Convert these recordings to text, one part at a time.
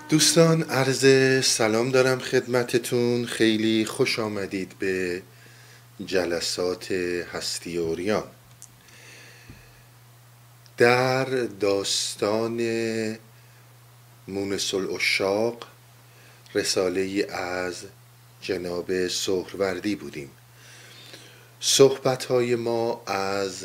دوستان عرض سلام دارم خدمتتون. خیلی خوش آمدید به جلسات هستی عریان. در داستان مونس العشاق، رساله ای از جناب سهروردی بودیم. صحبت‌های ما از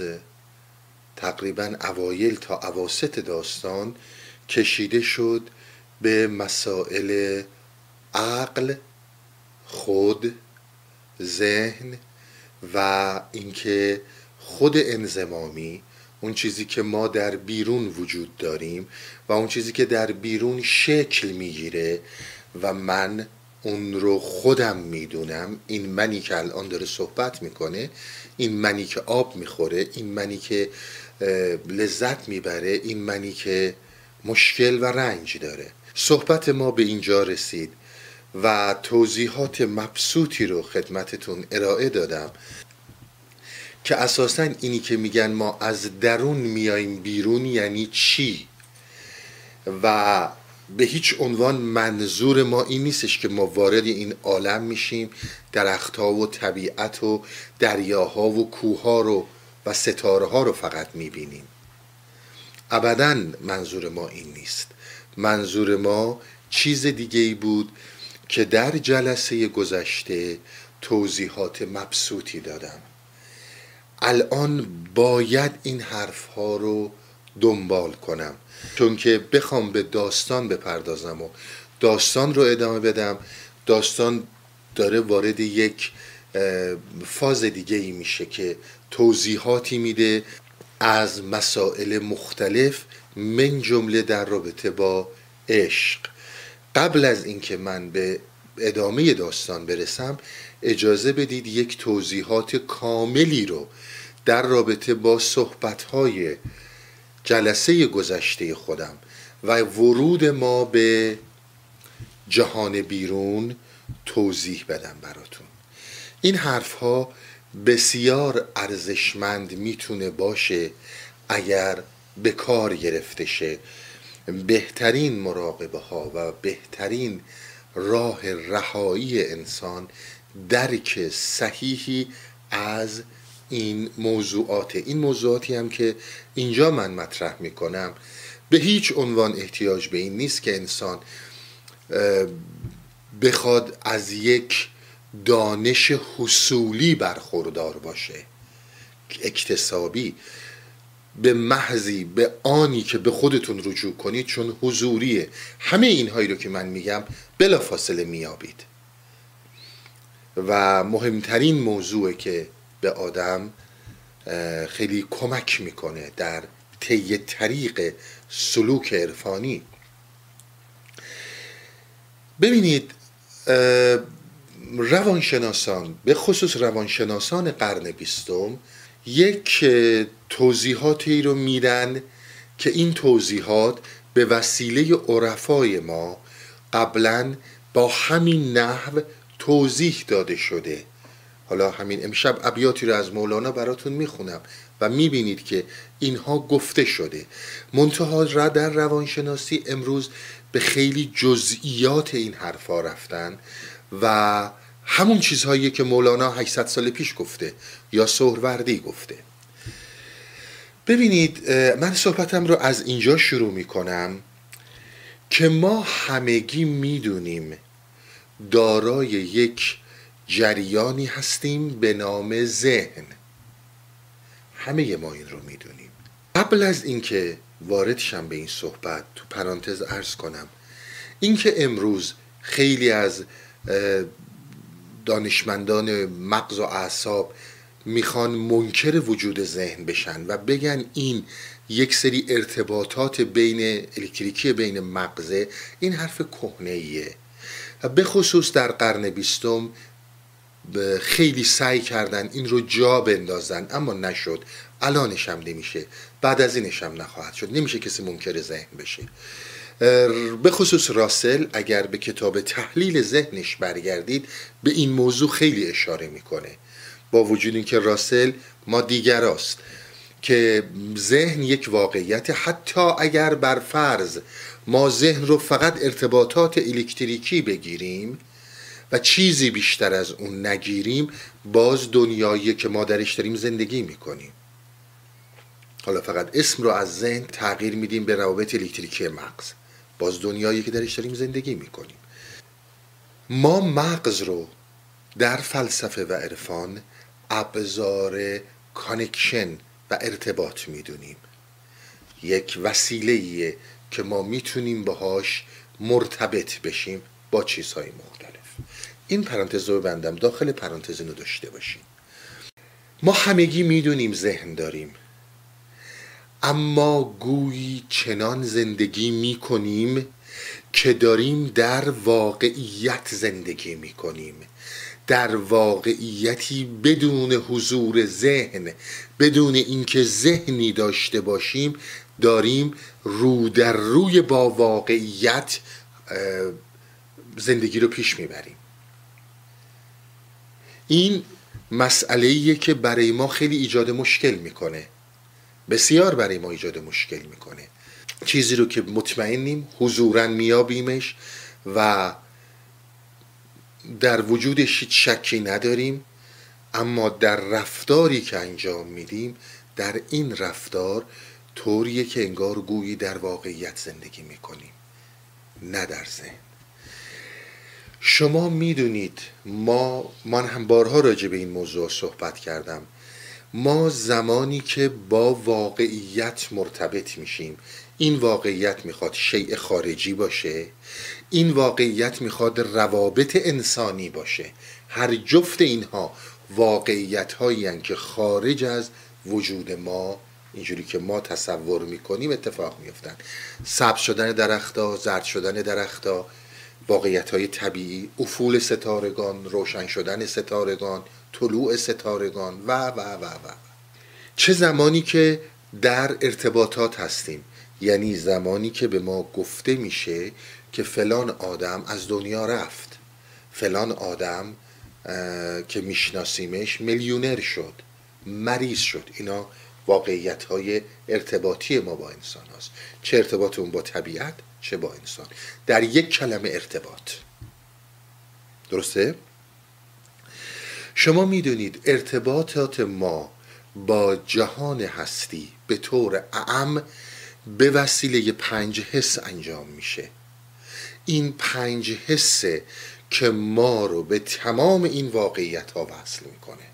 تقریبا اوایل تا اواسط داستان کشیده شد به مسائل عقل، خود، ذهن و اینکه خود انضمامی، اون چیزی که ما در بیرون وجود داریم و اون چیزی که در بیرون شکل میگیره و من اون رو خودم میدونم، این منی که الان داره صحبت میکنه، این منی که آب میخوره، این منی که لذت میبره، این منی که مشکل و رنج داره. صحبت ما به اینجا رسید و توضیحات مبسوطی رو خدمتتون ارائه دادم که اساساً اینی که میگن ما از درون میاییم بیرون یعنی چی، و به هیچ عنوان منظور ما این نیستش که ما وارد این عالم میشیم، درختها و طبیعت و دریاها و کوهها رو و ستاره ها رو فقط میبینیم. ابداً منظور ما این نیست. منظور ما چیز دیگه ای بود که در جلسه گذشته توضیحات مبسوطی دادم. الان باید این حرف ها رو دنبال کنم، چون که بخوام به داستان بپردازم و داستان رو ادامه بدم، داستان داره وارد یک فاز دیگه ای میشه که توضیحاتی میده از مسائل مختلف، من جمله در رابطه با عشق. قبل از اینکه من به ادامه داستان برسم، اجازه بدید یک توضیحات کاملی رو در رابطه با صحبت‌های جلسه گذشته خودم و ورود ما به جهان بیرون توضیح بدم براتون. این حرف‌ها بسیار ارزشمند میتونه باشه اگر به کار گرفته شه. بهترین مراقبه ها و بهترین راه رهایی انسان درک صحیحی از این موضوعاتی هم که اینجا من مطرح میکنم. به هیچ عنوان احتیاج به این نیست که انسان بخواد از یک دانش حصولی برخوردار باشه، اکتسابی، به محضی به آنی که به خودتون رجوع کنید، چون حضوریه، همه اینهایی رو که من میگم بلافاصله میابید. و مهمترین موضوعی که به آدم خیلی کمک میکنه در طی طریق سلوک عرفانی. ببینید، روانشناسان، به خصوص روانشناسان قرن 20، یک توضیحاتی رو میدن که این توضیحات به وسیله عرفای ما قبلا با همین نحو توضیح داده شده. حالا همین امشب ابیاتی رو از مولانا براتون میخونم و میبینید که اینها گفته شده. منتها در روانشناسی امروز به خیلی جزئیات این حرفا رفتن و همون چیزهایی که مولانا 800 سال پیش گفته یا سهروردی گفته. ببینید، من صحبتم رو از اینجا شروع میکنم که ما همگی میدونیم دارای یک جریانی هستیم به نام ذهن. همه ما این رو میدونیم. قبل از اینکه وارد شم به این صحبت، تو پرانتز عرض کنم اینکه امروز خیلی از دانشمندان مغز و اعصاب میخوان منکر وجود ذهن بشن و بگن این یک سری ارتباطات بین الکتریکی بین مغزه، این حرف کهنه‌ایه. به خصوص در قرن 20 خیلی سعی کردن این رو جا بندازن، اما نشد. الانش هم نمیشه، بعد از اینش هم نخواهد شد. نمیشه کسی منکر ذهن بشه. به خصوص راسل اگر به کتاب تحلیل ذهنش برگردید به این موضوع خیلی اشاره میکنه، با وجود اینکه راسل ما دیگراست که ذهن یک واقعیت، حتی اگر بر فرض ما ذهن رو فقط ارتباطات الکتریکی بگیریم و چیزی بیشتر از اون نگیریم، باز دنیایی که ما درش داریم زندگی میکنیم. حالا فقط اسم رو از ذهن تغییر میدیم به روابط الکتریکی مغز، باز دنیایی که درش داریم زندگی میکنیم. ما مغز رو در فلسفه و عرفان ابزار کانکشن و ارتباط میدونیم، یک وسیله‌ایه که ما میتونیم باهاش مرتبط بشیم با چیزهای مختلف. این پرانتز رو ببندم، داخل پرانتز اینو داشته باشیم. ما همگی میدونیم ذهن داریم، اما گویی چنان زندگی میکنیم که داریم در واقعیت زندگی میکنیم، در واقعیتی بدون حضور ذهن، بدون اینکه ذهنی داشته باشیم، داریم رو در روی با واقعیت زندگی رو پیش میبریم. این مسئله‌ایه که برای ما خیلی ایجاد مشکل میکنه، بسیار برای ما ایجاد مشکل میکنه. چیزی رو که مطمئنیم حضوراً میابیمش و در وجودش هیچ شکی نداریم، اما در رفتاری که انجام میدیم، در این رفتار طوریه که انگار گویی در واقعیت زندگی میکنیم، نه در ذهن. شما میدونید من هم بارها راجع به این موضوع صحبت کردم، ما زمانی که با واقعیت مرتبط میشیم، این واقعیت میخواد شیء خارجی باشه، این واقعیت میخواد روابط انسانی باشه، هر جفت اینها واقعیت هایی هستند که خارج از وجود ما، اینجوری که ما تصور میکنیم اتفاق میفتن. سبز شدن درخت‌ها، زرد شدن درخت‌ها، واقعیت های طبیعی، افول ستارگان، روشن شدن ستارگان، طلوع ستارگان و و و و. چه زمانی که در ارتباطات هستیم، یعنی زمانی که به ما گفته میشه که فلان آدم از دنیا رفت، فلان آدم که میشناسیمش میلیونر شد، مریض شد. اینا واقعیت های ارتباطی ما با انسان هست، چه ارتباط اون با طبیعت چه با انسان، در یک کلمه ارتباط. درسته؟ شما میدونید ارتباطات ما با جهان هستی به طور اعم به وسیله 5 حس انجام میشه. این 5 حسه که ما رو به تمام این واقعیت ها وصل میکنه.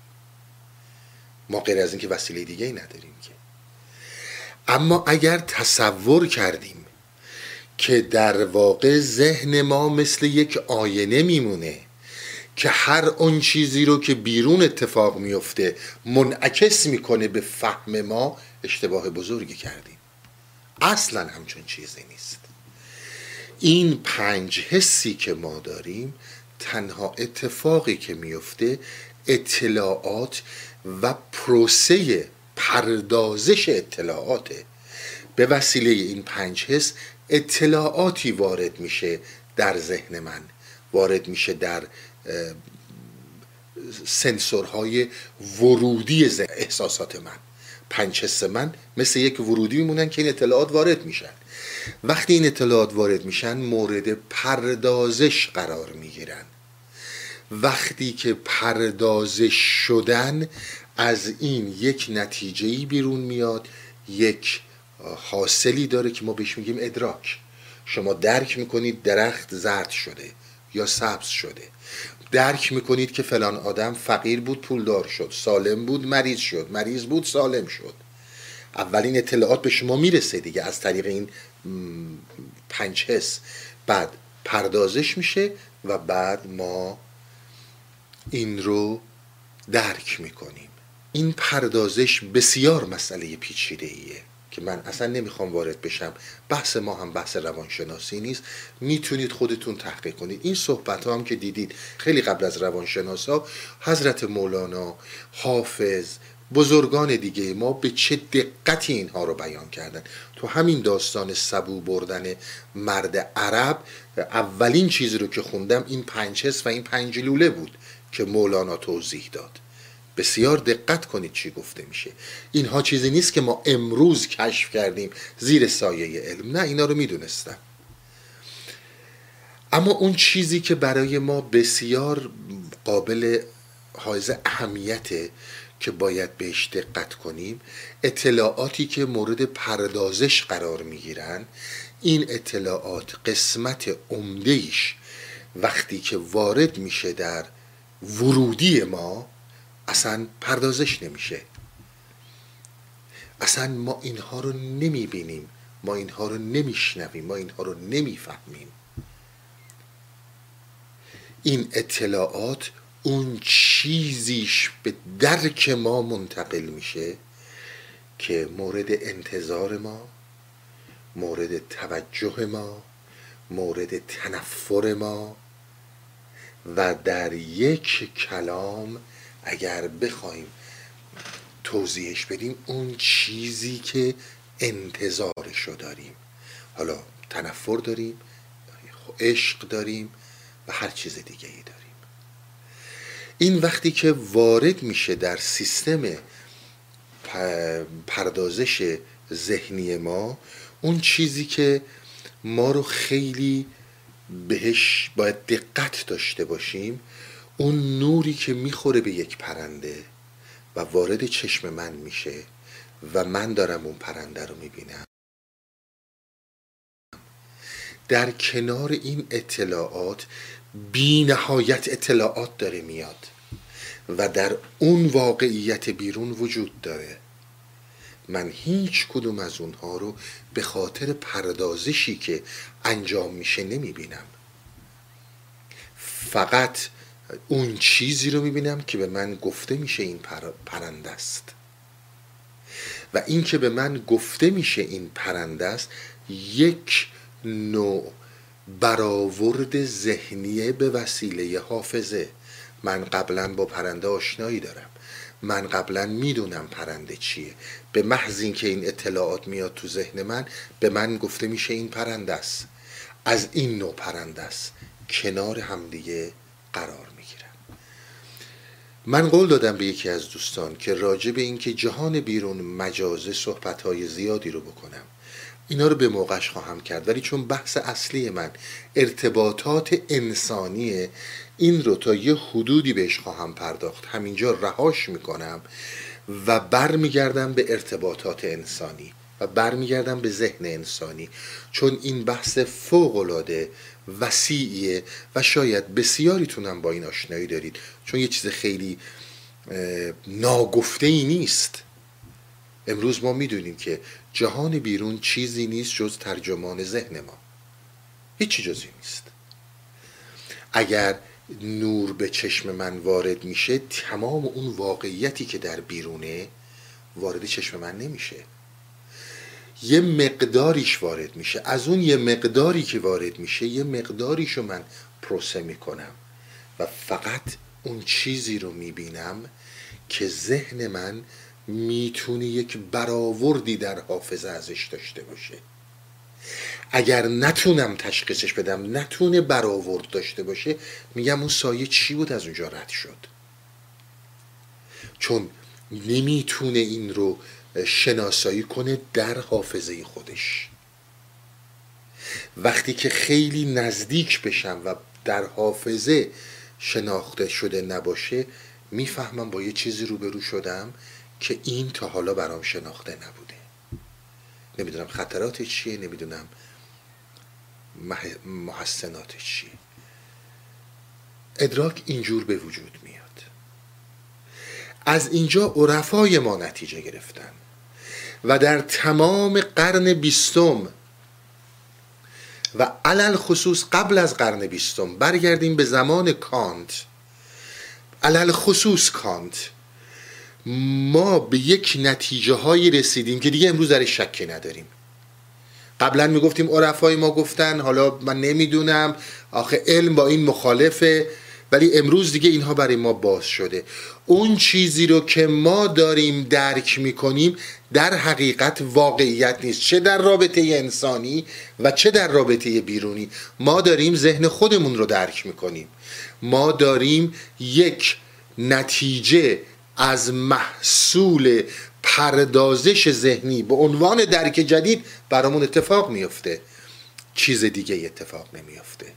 ما غیر از این که وسیله دیگه ای نداریم که. اما اگر تصور کردیم که در واقع ذهن ما مثل یک آینه میمونه که هر اون چیزی رو که بیرون اتفاق میفته منعکس میکنه به فهم ما، اشتباه بزرگی کردیم. اصلا همچون چیزی نیست. این 5 حسی که ما داریم، تنها اتفاقی که میفته اطلاعات و پروسه پردازش اطلاعاته. به وسیله این 5 حس اطلاعاتی وارد میشه در ذهن من، وارد میشه در سنسورهای ورودی احساسات من. 5 حس من مثل یک ورودی میمونن که این اطلاعات وارد میشن. وقتی این اطلاعات وارد میشن مورد پردازش قرار میگیرن. وقتی که پردازش شدن، از این یک نتیجه‌ای بیرون میاد، یک حاصلی داره که ما بهش میگیم ادراک. شما درک میکنید درخت زرد شده یا سبز شده، درک میکنید که فلان آدم فقیر بود پولدار شد، سالم بود مریض شد، مریض بود سالم شد. اولین اطلاعات به شما میرسه دیگه از طریق این 5 حس، بعد پردازش میشه و بعد ما این رو درک میکنیم. این پردازش بسیار مسئله پیچیده‌ایه که من اصلا نمیخوام وارد بشم. بحث ما هم بحث روانشناسی نیست، میتونید خودتون تحقیق کنید. این صحبت ها هم که دیدید خیلی قبل از روانشناسا، حضرت مولانا، حافظ، بزرگان دیگه ما به چه دقتی اینها رو بیان کردن. تو همین داستان سبو بردن مرد عرب، اولین چیزی رو که خوندم این 5 حس و این 5 لوله بود که مولانا توضیح داد. بسیار دقت کنید چی گفته میشه. اینها چیزی نیست که ما امروز کشف کردیم زیر سایه علم، نه، اینا رو میدونستم. اما اون چیزی که برای ما بسیار قابل حائز اهمیته که باید بهش دقت کنیم، اطلاعاتی که مورد پردازش قرار میگیرن. این اطلاعات قسمت عمده‌ایش وقتی که وارد میشه در ورودی ما اصلا پردازش نمیشه. اصلا ما اینها رو نمیبینیم، ما اینها رو نمیشنویم، ما اینها رو نمیفهمیم. این اطلاعات اون چیزیش به درک ما منتقل میشه که مورد انتظار ما، مورد توجه ما، مورد تنفر ما، و در یک کلام اگر بخوایم توضیحش بدیم، اون چیزی که انتظارشو داریم. حالا تنفر داریم، عشق داریم و هر چیز دیگه ای داریم. این وقتی که وارد میشه در سیستم پردازش ذهنی ما، اون چیزی که ما رو خیلی بهش باید دقت داشته باشیم، اون نوری که میخوره به یک پرنده و وارد چشم من میشه و من دارم اون پرنده رو میبینم، در کنار این اطلاعات بی نهایت اطلاعات داره میاد و در اون واقعیت بیرون وجود داره. من هیچ کدوم از اونها رو به خاطر پردازشی که انجام میشه نمیبینم، فقط اون چیزی رو میبینم که به من گفته میشه این پرنده است. و این که به من گفته میشه این پرنده است یک نوع برآورد ذهنیه به وسیله حافظه. من قبلا با پرنده آشنایی دارم، من قبلا میدونم پرنده چیه، به محض اینکه این اطلاعات میاد تو ذهن من، به من گفته میشه این پرنده است، از این نوع پرنده است، کنار همدیگه قرار میگیرن. من قول دادم به یکی از دوستان که راجع به این که جهان بیرون مجازه صحبت‌های زیادی رو بکنم، اینا رو به موقعش خواهم کرد، ولی چون بحث اصلی من ارتباطات انسانیه، این رو تا یه حدودی بهش خواهم پرداخت، همینجا رهاش میکنم و برمیگردم به ارتباطات انسانی و برمیگردم به ذهن انسانی، چون این بحث فوق‌العاده وسیعیه و شاید بسیاریتونم با این آشنایی دارید، چون یه چیز خیلی ناگفته‌ای نیست. امروز ما میدونیم که جهان بیرون چیزی نیست جز ترجمان ذهن ما، هیچی جزی نیست. اگر نور به چشم من وارد میشه، تمام اون واقعیتی که در بیرونه وارد چشم من نمیشه، یه مقداریش وارد میشه. از اون یه مقداری که وارد میشه، یه مقداریشو من پروسه میکنم و فقط اون چیزی رو میبینم که ذهن من میتونه یک برآوردی در حافظه ازش داشته باشه. اگر نتونم تشخیصش بدم، نتونه برآورد داشته باشه، میگم اون سایه چی بود از اونجا رد شد، چون نمیتونه این رو شناسایی کنه در حافظه خودش. وقتی که خیلی نزدیک بشم و در حافظه شناخته شده نباشه، میفهمم با یه چیزی روبرو شدم که این تا حالا برام شناخته نبوده. نمیدونم خطراتش چیه، نمیدونم محسناتش چیه. ادراک اینجور به وجود میاد. از اینجا عرفای ما نتیجه گرفتن و در تمام قرن 20 و علل خصوص قبل از قرن 20، برگردیم به زمان کانت، علل خصوص کانت، ما به یک نتیجه هایی رسیدیم که دیگه امروز در شکی نداریم. قبلا میگفتیم عرفای ما گفتن، حالا من نمیدونم، آخه علم با این مخالفه، ولی امروز دیگه اینها برای ما باز شده. اون چیزی رو که ما داریم درک میکنیم در حقیقت واقعیت نیست، چه در رابطه انسانی و چه در رابطه بیرونی. ما داریم ذهن خودمون رو درک میکنیم، ما داریم یک نتیجه از محصول پردازش ذهنی به عنوان درک جدید برامون اتفاق میفته، چیز دیگه اتفاق نمیفته.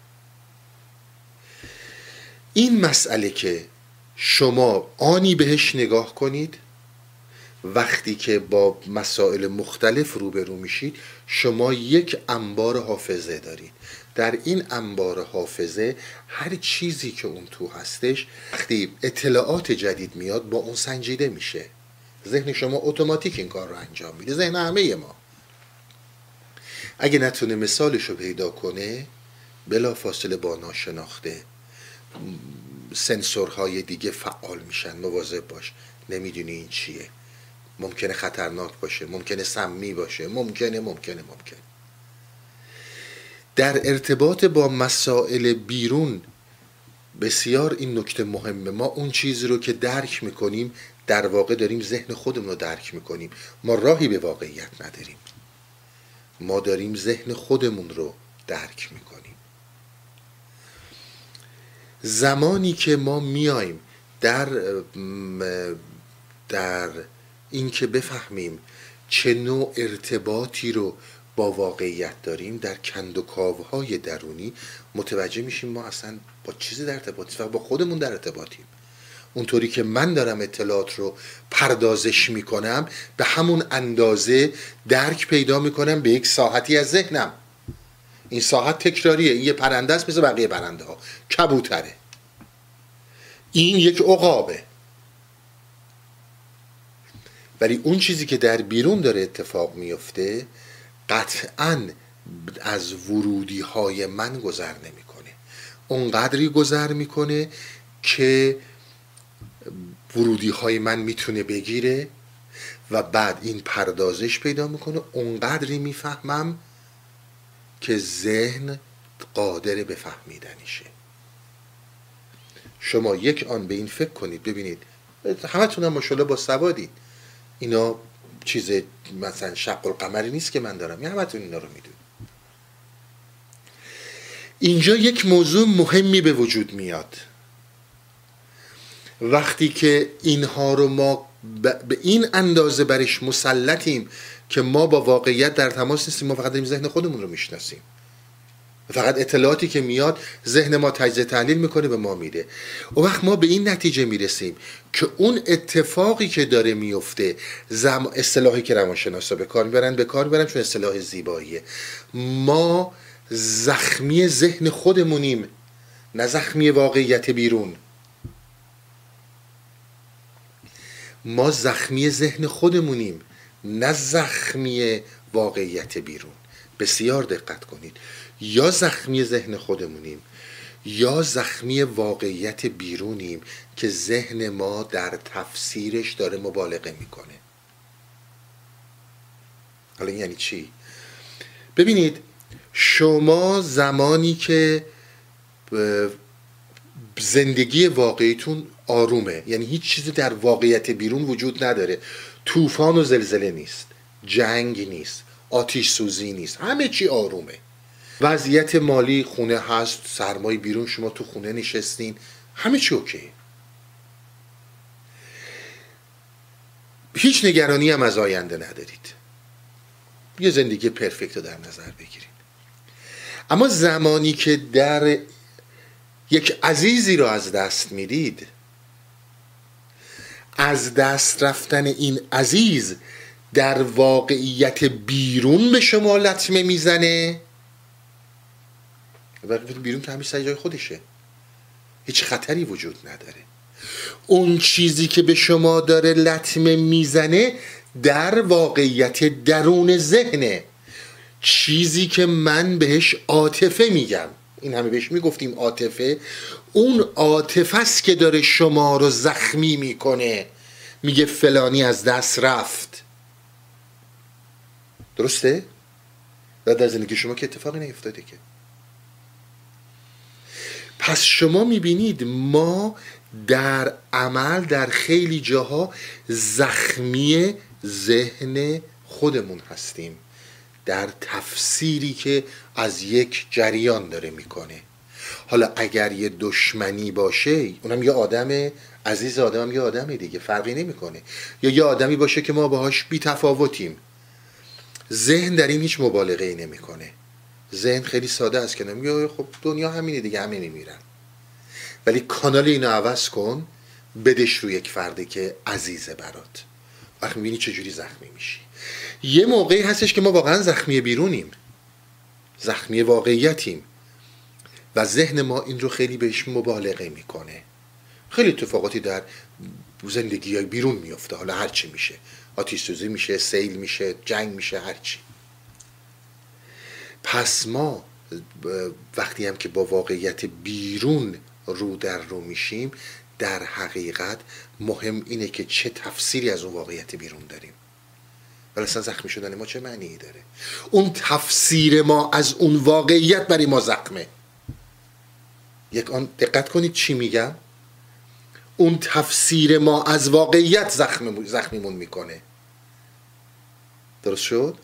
این مسئله که شما آنی بهش نگاه کنید، وقتی که با مسائل مختلف روبرو میشید، شما یک انبار حافظه دارید. در این انبار حافظه هر چیزی که اون تو هستش، وقتی اطلاعات جدید میاد با اون سنجیده میشه. ذهن شما اتوماتیک این کار رو انجام میده، ذهن همه ما. اگه نتونه مثالش رو پیدا کنه، بلا فاصله با ناشناخته سنسورهای دیگه فعال میشن. مواظب باش، نمیدونی این چیه، ممکنه خطرناک باشه، ممکنه سمی باشه، ممکنه. در ارتباط با مسائل بیرون بسیار این نکته مهمه. ما اون چیزی رو که درک میکنیم در واقع داریم ذهن خودمون رو درک میکنیم. ما راهی به واقعیت نداریم، ما داریم ذهن خودمون رو درک میکنیم. زمانی که ما میایم در این که بفهمیم چه نوع ارتباطی رو با واقعیت داریم، در کندوکاوهای درونی متوجه میشیم ما اصلا با چیزی در ارتباطیم، فقط با خودمون در ارتباطیم. اونطوری که من دارم اطلاعات رو پردازش میکنم، به همون اندازه درک پیدا میکنم به یک ساحتی از ذهنم. این ساحت تکراریه. این یه پرنده است مثل بقیه پرنده ها، کبوتره. این یک عقابه. ولی اون چیزی که در بیرون داره اتفاق میفته قطعاً از ورودی های من گذر نمیکنه. اونقدری گذر میکنه که ورودی های من میتونه بگیره و بعد این پردازش پیدا میکنه. اونقدری میفهمم که ذهن قادر به فهمیدنشه. شما یک آن به این فکر کنید، ببینید همتون هم ماشاءالله با سوادید، اینا چیز مثلا شق القمری نیست که من دارم، همتون اینا رو میدونید. اینجا یک موضوع مهمی به وجود میاد. وقتی که اینها رو ما به این اندازه برش مسلطیم که ما با واقعیت در تماس نیستیم، ما فقط داریم ذهن خودمون رو میشناسیم، فقط اطلاعاتی که میاد ذهن ما تجزیه تحلیل میکنه به ما میده. و وقت ما به این نتیجه میرسیم که اون اتفاقی که داره میفته، اصطلاحی که روانشناسا به کار میبرن چون اصطلاح زیباییه، ما زخمی ذهن خودمونیم، نه زخمی واقعیت بیرون. ما زخمی ذهن خودمونیم، نه زخمی واقعیت بیرون. بسیار دقت کنید، یا زخمی ذهن خودمونیم یا زخمی واقعیت بیرونیم که ذهن ما در تفسیرش داره مبالغه میکنه. حالا این یعنی چی؟ ببینید، شما زمانی که زندگی واقعیتون آرومه، یعنی هیچ چیزی در واقعیت بیرون وجود نداره، طوفان و زلزله نیست، جنگ نیست، آتش سوزی نیست، همه چی آرومه، وضعیت مالی خونه هست، سرمایه بیرون، شما تو خونه نشستین، همه چی اوکی، هیچ نگرانی هم از آینده ندارید، یه زندگی پرفکت رو در نظر بگیرید. اما زمانی که در یک عزیزی رو از دست میدید، از دست رفتن این عزیز در واقعیت بیرون به شما لطمه میزنه. واقعیت بیرون که همیشه سر جای خودشه، هیچ خطری وجود نداره. اون چیزی که به شما داره لطمه میزنه در واقعیت درون ذهنه، چیزی که من بهش عاطفه میگم. این همه بهش میگفتیم عاطفه. اون عاطفه است که داره شما رو زخمی میکنه، میگه فلانی از دست رفت. درسته؟ و در زندگی شما که اتفاقی نیفتاده که. پس شما میبینید ما در عمل در خیلی جاها زخمی ذهن خودمون هستیم، در تفسیری که از یک جریان داره میکنه. حالا اگر یه دشمنی باشه، اونم یه آدم عزیز، آدمم یه آدمی دیگه، فرقی نمیکنه. یا یه آدمی باشه که ما باهاش بی تفاوتیم، ذهن در این هیچ مبالغه ای نمیکنه. ذهن خیلی ساده است که نمیگه خب دنیا همینه دیگه، همه میمیرن. ولی کانال اینو عوض کن، بدش رو یک فردی که عزیزه برات، وقت میبینی چجوری زخمی میشی. یه موقعی هستش که ما واقعا زخمی بیرونیم، زخمی واقعیتیم و ذهن ما این رو خیلی بهش مبالغه میکنه. خیلی اتفاقاتی در زندگی های بیرون میفته، حالا هرچی میشه، آتش سوزی میشه، سیل میشه، جنگ میشه، هرچی. پس ما وقتی هم که با واقعیت بیرون رو در رو میشیم، در حقیقت مهم اینه که چه تفسیری از اون واقعیت بیرون داریم. ولی اصلا زخمی شدن ما چه معنی داره؟ اون تفسیر ما از اون واقعیت برای ما زخمه. یک آن دقت کنید چی میگم؟ اون تفسیر ما از واقعیت زخمیمون میکنه. درست شد؟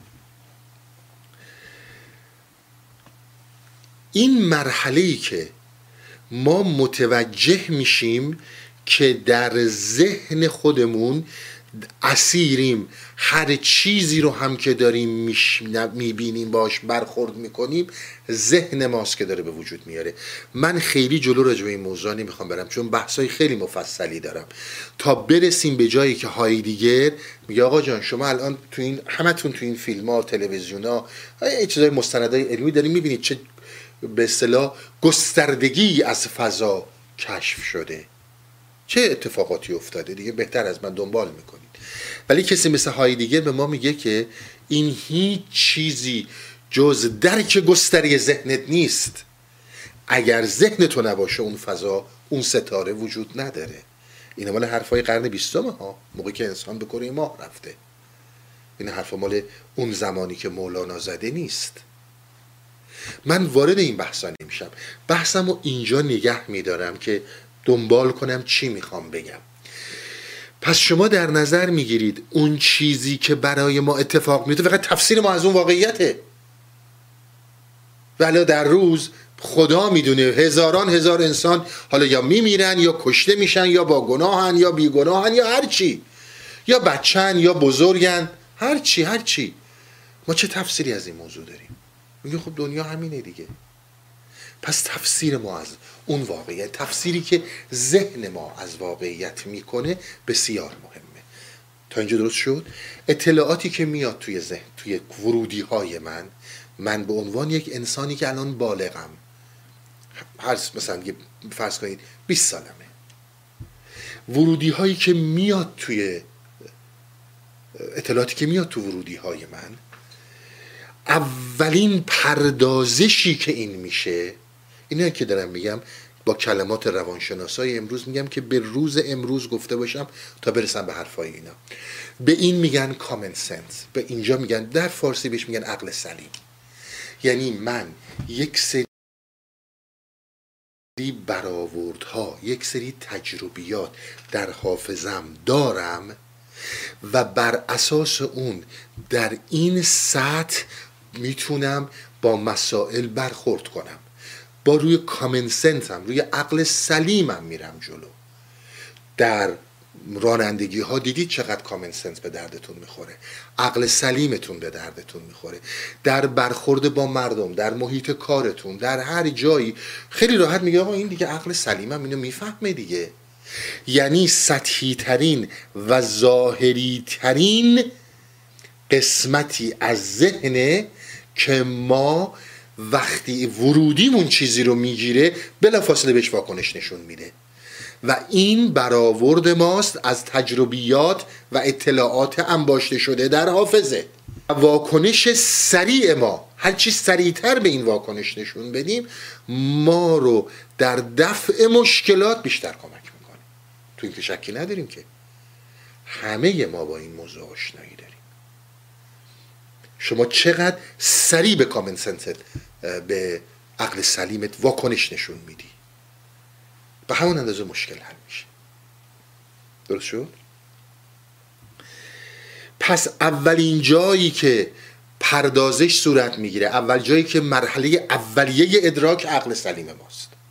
این مرحله‌ای که ما متوجه میشیم که در ذهن خودمون اسیریم، هر چیزی رو هم که داریم میبینیم باش برخورد میکنیم، ذهن ماست که داره به وجود میاره. من خیلی جلو راجع به این موضوع نمیخوام برم، چون بحثای خیلی مفصلی دارم، تا برسیم به جایی که هایدگر میگه آقا جان شما الان تو این همتون تو این فیلم ها، تلویزیون ها، چیزای مستندای علمی داریم میبینید چه به اصطلاح گستردگی از فضا کشف شده، چه اتفاقاتی افتاده دیگه بهتر از من دنبال میکنید. ولی کسی مثل هایدگر به ما میگه که این هیچ چیزی جز درک گستری ذهنت نیست. اگر ذهن تو نباشه اون فضا، اون ستاره وجود نداره. این مال حرفای قرن 20 ها، موقعی که انسان به کره ماه رفته. این حرفا مال اون زمانی که مولانا زده نیست. من وارد این بحثا نمیشم، بحثمو اینجا نگه میدارم که دنبال کنم چی میخوام بگم. پس شما در نظر میگیرید اون چیزی که برای ما اتفاق میفته فقط تفسیر ما از اون واقعیته. ولی در روز خدا میدونه هزاران هزار انسان حالا یا میمیرن یا کشته میشن یا با گناهن یا بی گناهن یا هرچی، یا بچن یا بزرگن، هرچی. ما چه تفسیری از این موضوع داریم؟ میگه خب دنیا همینه دیگه. پس تفسیر ما از اون واقعیت، تفسیری که ذهن ما از واقعیت میکنه بسیار مهمه. تا اینجا درست شد؟ اطلاعاتی که میاد توی ذهن، توی ورودی های من به عنوان یک انسانی که الان بالغم، مثلا فرض کنید 20 سالمه، ورودی هایی که میاد توی اطلاعاتی که میاد تو ورودی های من، اولین پردازشی که این میشه، اینه که دارم میگم با کلمات روانشناسای امروز، میگم که به روز امروز گفته باشم تا برسم به حرفای اینا. به این میگن کامن سنس، به اینجا میگن، در فارسی بهش میگن عقل سلیم. یعنی من یک سری برآوردها، یک سری تجربیات در حافظم دارم و بر اساس اون در این سطح میتونم با مسائل برخورد کنم. با روی کامن سنسم، روی عقل سلیمم میرم جلو. در رانندگی ها دیدید چقدر کامن سنس به دردتون میخوره، عقل سلیمتون به دردتون میخوره. در برخورد با مردم، در محیط کارتون، در هر جایی خیلی راحت میگه آقا این دیگه عقل سلیمم اینو میفهمه دیگه. یعنی سطحی ترین و ظاهری ترین قسمتی از ذهنه که ما وقتی ورودیمون چیزی رو میگیره بلافاصله بهش واکنش نشون میده و این برآورد ماست از تجربیات و اطلاعات انباشته شده در حافظه. واکنش سریع ما، هر چی سریعتر به این واکنش نشون بدیم، ما رو در دفع مشکلات بیشتر کمک میکنه. تو این که شکی نداریم که همه ما با این موضوع آشنایی داریم. شما چقدر سریع به کامن سنست، به عقل سلیمت واکنش نشون میدی، به همون اندازه مشکل حل میشه. درست شد؟ پس اولین جایی که پردازش صورت میگیره، اول جایی که مرحله اولیه ادراک عقل سلیم ماست.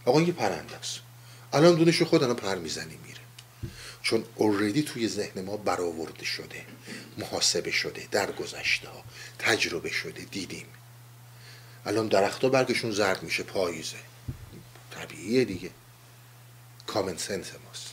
آقا یه پرنده است، الان دونش خود الان پر میزنی میره، چون اوردی توی ذهن ما برآورده شده، محاسبه شده، در گذشته ها تجربه شده، دیدیم. الان درخت‌ها برگشون زرد میشه، پاییزه، طبیعیه دیگه، کامن سنس ماست.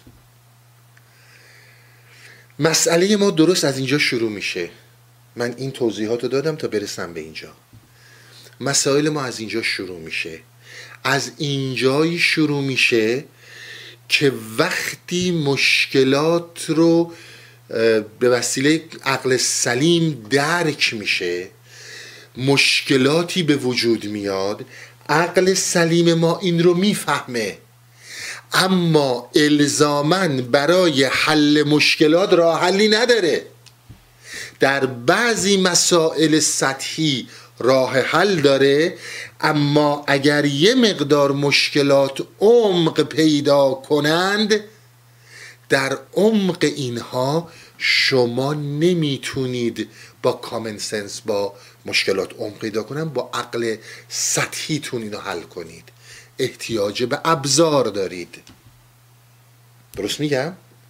مسئله ما درست از اینجا شروع میشه. من این توضیحات رو دادم تا برسم به اینجا. مسائل ما از اینجا شروع میشه. از اینجایی شروع میشه که وقتی مشکلات رو به وسیله عقل سلیم درک میشه، مشکلاتی به وجود میاد، عقل سلیم ما این رو میفهمه، اما الزاماً برای حل مشکلات راه حلی نداره. در بعضی مسائل سطحی راه حل داره، اما اگر یه مقدار مشکلات عمق پیدا کنند، در عمق اینها شما نمیتونید با کامن سنس با مشکلات عمق پیدا کنن، با عقل سطحیتون اینو حل کنید. احتیاج به ابزار دارید. درست میگم؟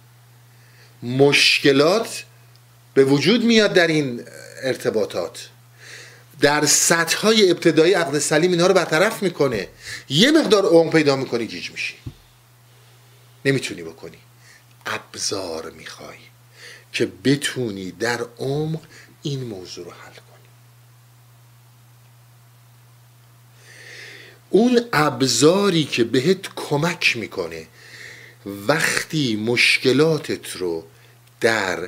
مشکلات به وجود میاد در این ارتباطات، در سطح‌های ابتدایی عقل سلیم اینها رو برطرف میکنه، یه مقدار عمق پیدا میکنی گیج میشی، نمیتونی بکنی. ابزار میخوای که بتونی در عمق این موضوع رو حل کنی. اون ابزاری که بهت کمک میکنه وقتی مشکلاتت رو در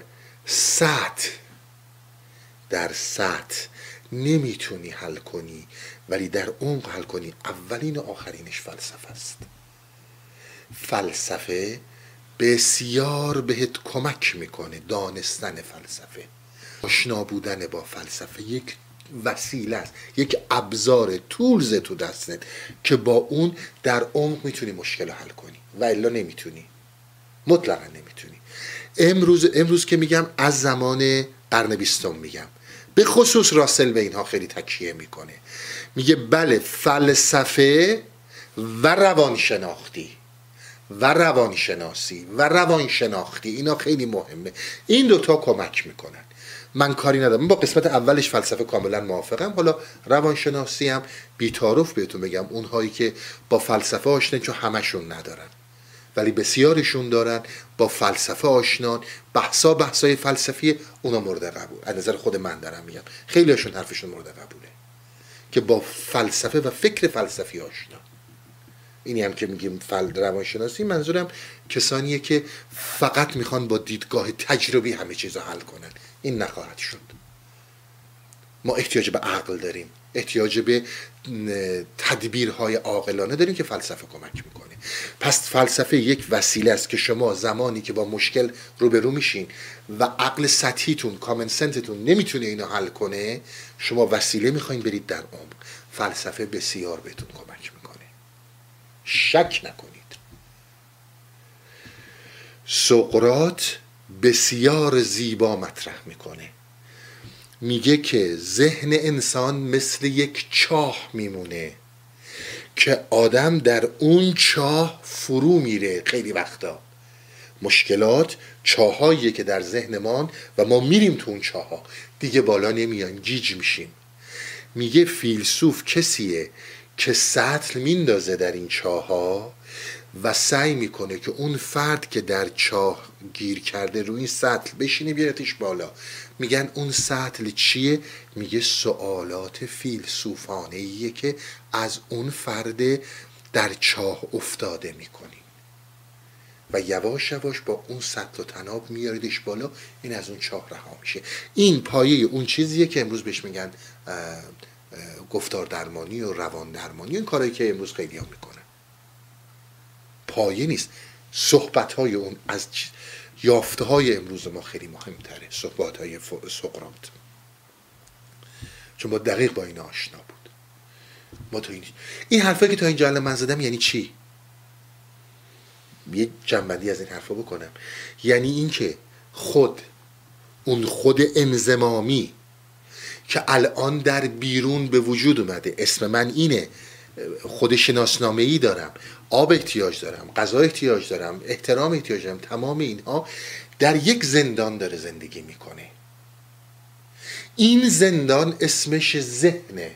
سطح نمیتونی حل کنی ولی در عمق حل کنی، اولین و آخرینش فلسفه است. فلسفه بسیار بهت کمک میکنه. دانستن فلسفه، آشنا بودن با فلسفه یک وسیله است، یک ابزار، تولز تو دستت که با اون در عمق میتونی مشکل حل کنی و الا نمیتونی، مطلقا نمیتونی. امروز که میگم از زمان قرن 20 میگم، به خصوص راسل به اینها خیلی تکیه میکنه. میگه بله، فلسفه و روانشناختی و روانشناسی و روانشناختی اینا خیلی مهمه، این دوتا کمک میکنن. من کاری ندارم، من با قسمت اولش فلسفه کاملا موافقم. حالا روانشناسی هم بی‌تعارف بهتون بگم، اونهایی که با فلسفه آشنان، چون همشون ندارن ولی بسیارشون دارن، با فلسفه آشنان، بحثای فلسفی اونا مورد قبول. از نظر خود من دارم میگم، خیلی هاشون حرفشون مورد قبوله که با فلسفه و فکر فلسفی آشنا. اینی هم که میگیم روانشناسی، منظورم کسانیه که فقط میخوان با دیدگاه تجربی همه چیز رو حل کنن. این نخواهد شد. ما احتیاج به عقل داریم، احتیاج به تدبیرهای عاقلانه داریم که فلسفه کمک میکنه. پس فلسفه یک وسیله است که شما زمانی که با مشکل روبرو میشین و عقل سطحیتون، کامن سنستون نمیتونه اینو حل کنه، شما وسیله میخواین برید در عمق. فلسفه بسیار بهتون کمک میکنه، شک نکنید. سقراط بسیار زیبا مطرح میکنه، میگه که ذهن انسان مثل یک چاه میمونه که آدم در اون چاه فرو میره. خیلی وقتا مشکلات چاهاییه که در ذهنمان و ما میریم تو اون چاها، دیگه بالا نمیایم، گیج میشیم. میگه فیلسوف کسیه که سطل میندازه در این چاها و سعی میکنه که اون فرد که در چاه گیر کرده روی این سطل بشینه بیارتش بالا. میگن اون سطل چیه؟ میگه سوالات فیلسوفانه‌ایه که از اون فرد در چاه افتاده میکنیم و یواش یواش با اون سطل و تناب میاریدش بالا، این از اون چاه رها میشه. این پایه اون چیزیه که امروز بهش میگن گفتار درمانی و روان درمانی. این کارهایی که امروز خیلی ها میکنن پایه نیست. صحبت های اون از یافته های امروز ما خیلی مهمتره، صحبت های سقراط، چون با دقیق با این آشنا بود. ما تو این حرفایی که تا اینجا من زدم یعنی چی؟ یه جنبندی از این حرفا بکنم. یعنی این که اون خود انضمامی که الان در بیرون به وجود اومده، اسم من اینه، خود شناسنامه‌ای دارم، آب احتیاج دارم، غذا احتیاج دارم، احترام احتیاج دارم، تمام اینها در یک زندان داره زندگی میکنه. این زندان اسمش ذهنه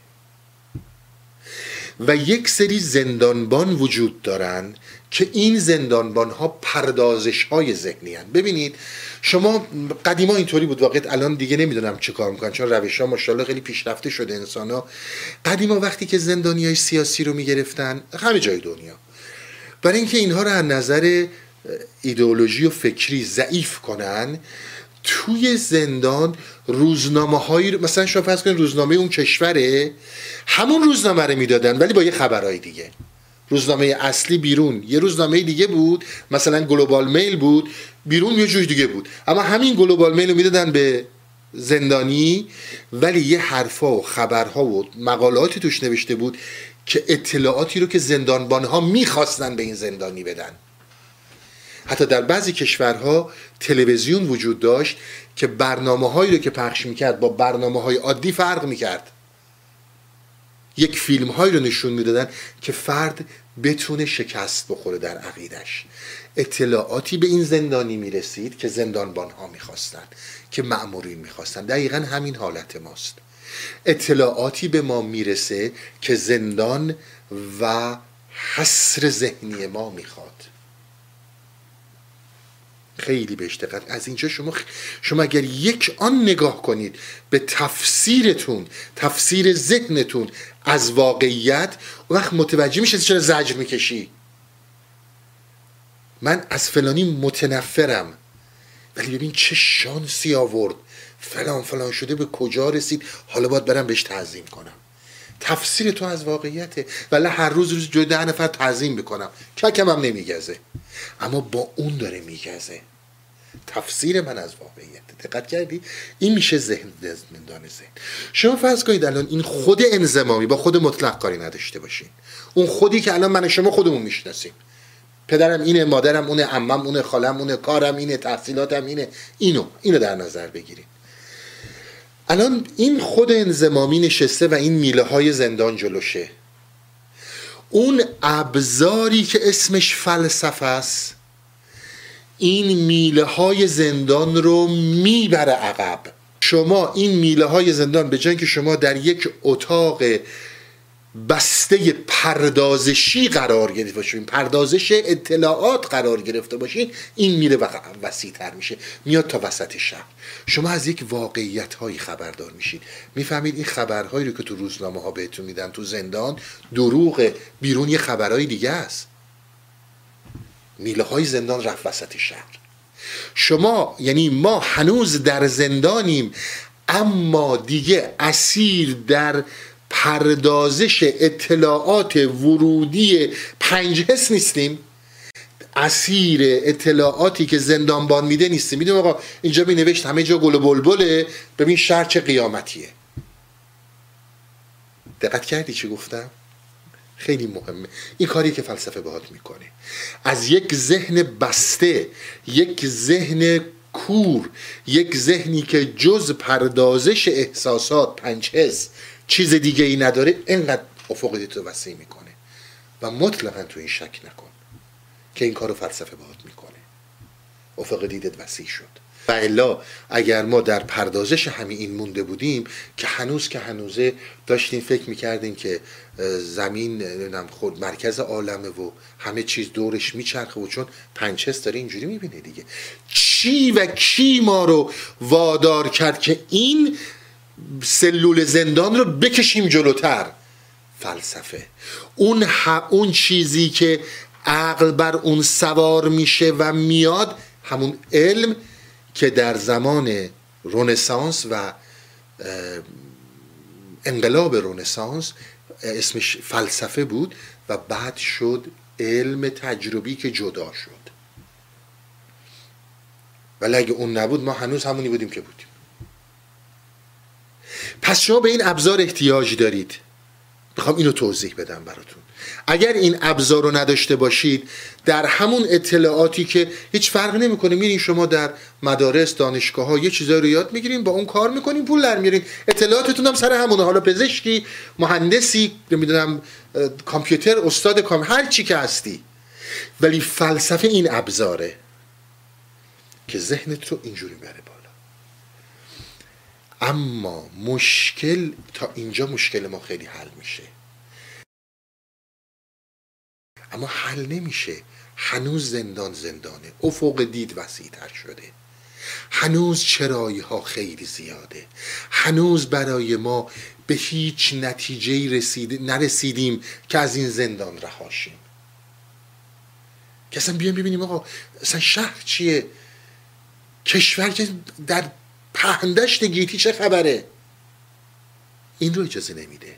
و یک سری زندانبان وجود دارن که این زندانبان ها پردازش های ذهنی هن. ببینید شما قدیما اینطوری بود، واقعا الان دیگه نمیدونم چه کار میکنن چون روش ها ماشاءالله خیلی پیشرفته شده. انسان ها قدیما وقتی که زندانی های سیاسی رو میگرفتن همه جای دنیا، برای اینکه اینها رو از نظر ایدئولوژی و فکری ضعیف کنن، توی زندان روزنامه هایی مثلا شما فرض کنید روزنامه اون کشوره، همون روزنامه رو میدادن ولی با یه خبرهای دیگه. روزنامه اصلی بیرون یه روزنامه دیگه بود، مثلا گلوبال میل بود، بیرون یه جور دیگه بود، اما همین گلوبال میل رو میدادن به زندانی ولی یه حرفا و خبرها و مقالاتی توش نوشته بود که اطلاعاتی رو که زندانبانها میخواستن به این زندانی بدن. حتی در بعضی کشورها تلویزیون وجود داشت که برنامه‌هایی رو که پخش میکرد با برنامه‌های عادی فرق میکرد. یک فیلم‌هایی رو نشون میدادن که فرد بتونه شکست بخوره در عقیدش. اطلاعاتی به این زندانی میرسید که زندانبان‌ها میخواستن، که مأمورین میخواستن. دقیقاً همین حالت ماست. اطلاعاتی به ما میرسه که زندان و حصر ذهنی ما میخواد. خیلی بهش دقت. از اینجا شما اگر یک آن نگاه کنید به تفسیرتون، تفسیر ذهنتون از واقعیت، وقت متوجه میشه چرا زجر میکشی. من از فلانی متنفرم ولی ببین چه شانسی آورد، فلان فلان شده، به کجا رسید، حالا باید برم بهش تعظیم کنم. تفسیر تو از واقعیته. ولی هر روز جای 10 نفر تعظیم بکنم، ککم هم نمیگزه، اما با اون داره میگزه. تفسیر من از واقعیت. دقت کردی؟ این میشه ذهن، زندان ذهن. شما فرض کنید الان این خود انضمامی با خود مطلق کاری نداشته باشین. اون خودی که الان من شما خودمون میشناسیم، پدرم اینه، مادرم اونه، عمم اونه، خالم اونه، کارم اینه، تحصیلاتم اینه، اینو در نظر بگیرید. الان این خود انضمامی نشسته و این میله های زندان جلوشه. اون ابزاری که اسمش فلسفه است این میله های زندان رو میبره عقب. شما این میله های زندان به جای که شما در یک اتاق بسته پردازشی قرار گرفته باشین، پردازش اطلاعات قرار گرفته باشین، این میره وسیع تر میشه، میاد تا وسط شهر. شما از یک واقعیت هایی خبردار میشید، میفهمید این خبرهایی رو که تو روزنامه ها بهتون میدن تو زندان دروغه، بیرون یه خبرهای دیگه است. میله های زندان رفت وسط شهر. شما یعنی ما هنوز در زندانیم، اما دیگه اسیر در پردازش اطلاعات ورودی 5 حس نیستیم، اسیر اطلاعاتی که زندانبان میده نیستیم. میدونم آقا اینجا می نوشت همه جا گل و بلبله، ببین شهر چه قیامتیه. دقت کردی چی گفتم؟ خیلی مهمه این کاری که فلسفه باهات میکنه. از یک ذهن بسته، یک ذهن کور، یک ذهنی که جز پردازش احساسات 5 حس چیز دیگه ای نداره، اینقدر افق دیدت رو وسیع میکنه و مطلقا تو این شک نکن که این کارو فلسفه باهات میکنه. افق دیدت وسیع شد. و الا اگر ما در پردازش همین این مونده بودیم که هنوزه داشتیم فکر میکردیم که زمین خود مرکز عالمه و همه چیز دورش میچرخه و چون 5 حس داره اینجوری میبینه دیگه. چی و کی ما رو وادار کرد که این سلول زندان رو بکشیم جلوتر؟ فلسفه. اون چیزی که عقل بر اون سوار میشه و میاد، همون علم که در زمان رنسانس و انقلاب رنسانس اسمش فلسفه بود و بعد شد علم تجربی که جدا شد. ولی اگه اون نبود ما هنوز همونی بودیم که بودیم. پس شما به این ابزار احتیاج دارید. میخوام اینو توضیح بدم براتون. اگر این ابزار رو نداشته باشید، در همون اطلاعاتی که هیچ فرق نمیکنه، میرین شما در مدارس، دانشگاه ها یه چیزایی رو یاد میگیرین، با اون کار میکنین، پول در میارین، اطلاعاتتون هم سر همونه. حالا پزشکی، مهندسی، نمیدونم کامپیوتر، استاد هر چی که هستی. ولی فلسفه این ابزاره که ذهنت رو اینجوری بره بالا. اما مشکل تا اینجا، مشکل ما خیلی حل میشه، اما حل نمیشه. هنوز زندانه، افق دید وسیع‌تر شده، هنوز چرایی ها خیلی زیاده، هنوز برای ما به هیچ نتیجه نرسیدیم که از این زندان رهاشیم. که اصلا بیان ببینیم آقا اصلا شهر چیه، کشور که در پهندشت گیتی چه خبره. این رو اجازه نمیده،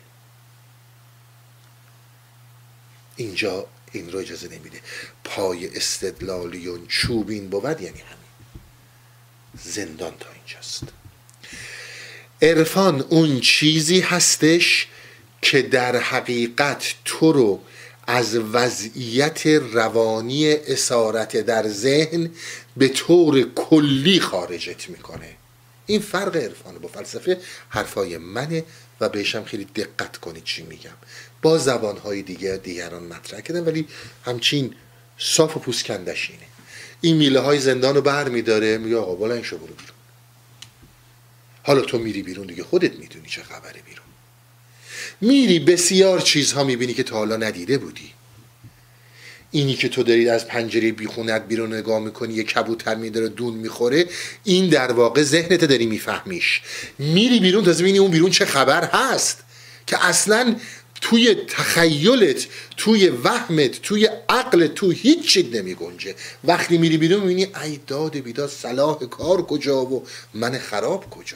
اینجا این رو اجازه نمیده. پای استدلالیون چوبین بود، یعنی همین زندان تا اینجاست. عرفان اون چیزی هستش که در حقیقت تو رو از وضعیت روانی اسارت در ذهن به طور کلی خارجت میکنه. این فرق عرفان با فلسفه. حرفای منه و بهشم خیلی دقت کنید چی میگم. با زبانهای دیگران مطرح کردم، ولی همچین صاف و پوسکندش اینه. این میله های زندان رو بر میداره، میگه آقا بلند شو برو بیرون. حالا تو میری بیرون دیگه، خودت میدونی چه خبره بیرون. میری بسیار چیزها میبینی که تا حالا ندیده بودی. اینی که تو دارید از پنجره بیخونت بیرون نگاه میکنی، یه کبوتر میداره دون میخوره، این در واقع ذهنت داری میفهمیش. میری بیرون تازه میبینی اون بیرون چه خبر هست که اصلا توی تخیلت، توی وهمت، توی عقلت، تو هیچ چیز نمی گنجه. وقتی میری بیرون میبینی ای داد بیداد، صلاح کار کجا و من خراب کجا.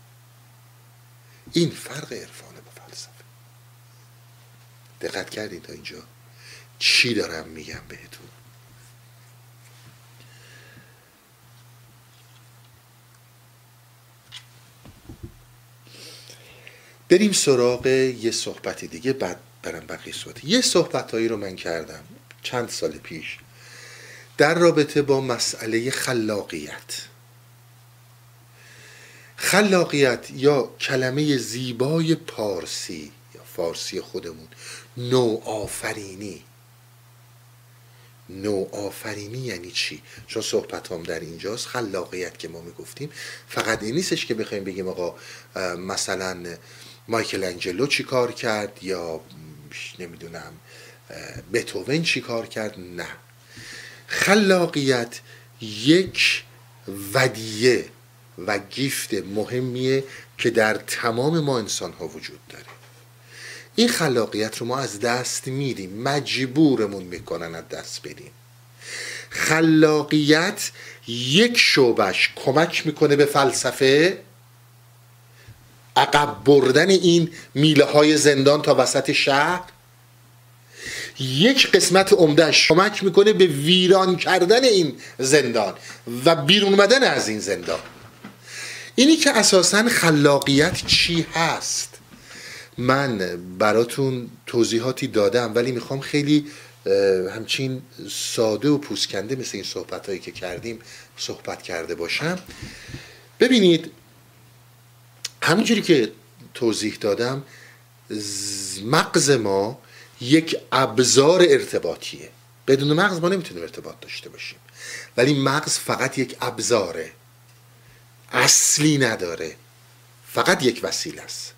این فرق عرفان با فلسفه. دقت کردین تا اینجا چی دارم میگم بهتون؟ بریم سراغ یه صحبت دیگه، بعد برم بقیه صحبت. یه صحبتایی رو من کردم چند سال پیش در رابطه با مسئله خلاقیت. خلاقیت یا کلمه زیبای پارسی یا فارسی خودمون، نوآفرینی. نوآفرینی یعنی چی؟ چون صحبت هم در اینجاست. خلاقیت که ما میگفتیم فقط این نیستش که بخوایم بگیم آقا مثلا مایکل انجلو چی کار کرد یا نمیدونم بتوون چی کار کرد. نه، خلاقیت یک ودیعه و گیفت مهمیه که در تمام ما انسان ها وجود داره. این خلاقیت رو ما از دست میدیم، مجبورمون میکنن از دست بدیم. خلاقیت یک شعبش کمک میکنه به فلسفه، عقب بردن این میله های زندان تا وسط شهر. یک قسمت عمدهش کمک میکنه به ویران کردن این زندان و بیرون اومدن از این زندان. اینی که اساساً خلاقیت چی هست من براتون توضیحاتی دادم، ولی میخوام خیلی همچین ساده و پوسکنده مثل این صحبتایی که کردیم صحبت کرده باشم. ببینید همینجوری که توضیح دادم، مغز ما یک ابزار ارتباطیه. بدون مغز ما نمیتونیم ارتباط داشته باشیم، ولی مغز فقط یک ابزاره، اصلی نداره، فقط یک وسیله است.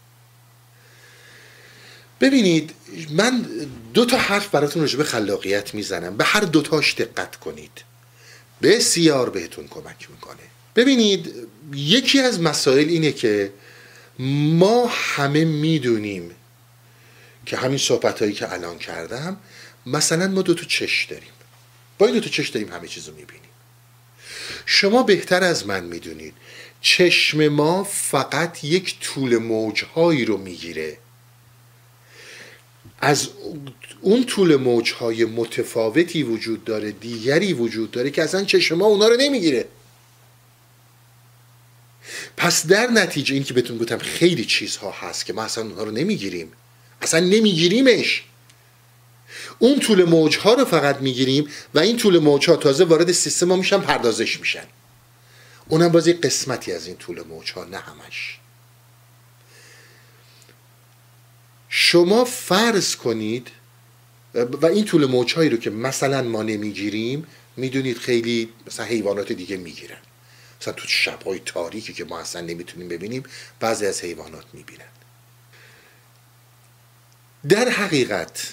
ببینید من 2 تا حرف براتون راجع به خلاقیت میزنم، به هر 2 تاش دقت کنید، بسیار بهتون کمک میکنه. ببینید یکی از مسائل اینه که ما همه میدونیم که همین صحبتایی که الان کردم، مثلا ما 2 تا چشم داریم، با این 2 تا چشم داریم همه چیزو میبینیم. شما بهتر از من میدونید چشم ما فقط یک طول موجهایی رو میگیره، از اون طول موجهای متفاوتی وجود داره، دیگری وجود داره که اصلا چشم ما اونا رو نمیگیره. پس در نتیجه این که بهتون گفتم خیلی چیزها هست که ما اصلا اونها رو نمیگیریم، اصلا نمیگیریمش. اون طول موجها رو فقط میگیریم و این طول موجها تازه وارد سیستم ما میشن، پردازش میشن. اونم باز یک قسمتی از این طول موجها، نه همش. شما فرض کنید و این طول موجهایی رو که مثلا ما نمیگیریم، میدونید خیلی مثلا حیوانات دیگه میگیرن. مثلا تو شب‌های تاریکی که ما اصلا نمیتونیم ببینیم، بعضی از حیوانات میبینن. در حقیقت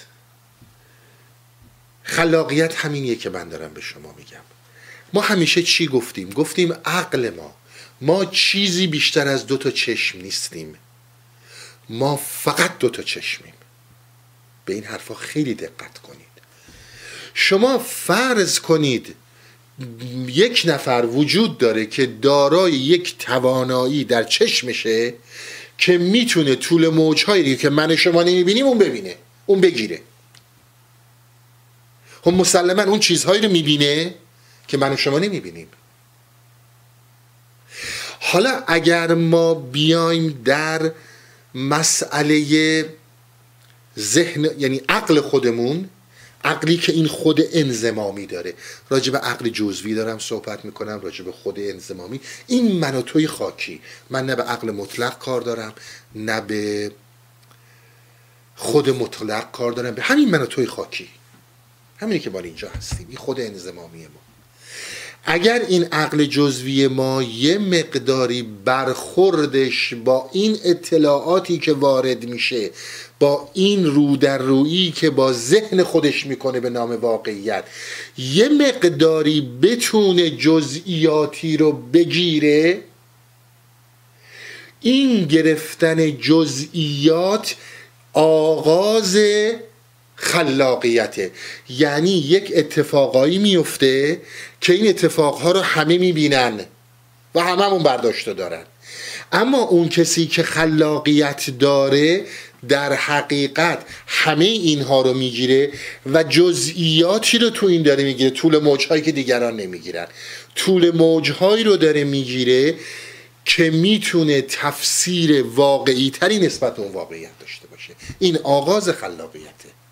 خلاقیت همینیه که من دارم به شما میگم. ما همیشه چی گفتیم؟ گفتیم عقل ما چیزی بیشتر از 2 تا چشم نیستیم، ما فقط 2 تا چشمیم. به این حرفا خیلی دقت کنید. شما فرض کنید یک نفر وجود داره که دارای یک توانایی در چشمشه که میتونه طول موجهایی که من شما نمیبینیم اون ببینه، اون بگیره. هم مسلما اون چیزهایی رو میبینه که من شما نمیبینیم. حالا اگر ما بیایم در مسئله ذهن، یعنی عقل خودمون، عقلی که این خود انضمامی داره، راجع به عقل جزوی دارم صحبت میکنم، راجع به خود انضمامی، این من و توی خاکی. من نه به عقل مطلق کار دارم، نه به خود مطلق کار دارم، به همین من و توی خاکی، همینی که ما اینجا هستیم، این خود انضمامی ما. اگر این عقل جزوی ما یه مقداری برخوردش با این اطلاعاتی که وارد میشه، با این رو در رویی که با ذهن خودش میکنه به نام واقعیت، یه مقداری بتونه جزئیاتی رو بگیره، این گرفتن جزئیات آغاز خلاقیته. یعنی یک اتفاقایی میفته که این اتفاقها رو همه میبینن و هممون برداشت دارن، اما اون کسی که خلاقیت داره در حقیقت همه اینها رو میگیره و جزئیاتی رو تو این داره میگیره، طول موجهایی که دیگران نمیگیرن، طول موجهایی رو داره میگیره که میتونه تفسیر واقعی تری نسبت به اون واقعیت داشته باشه. این آغاز خلاقیته.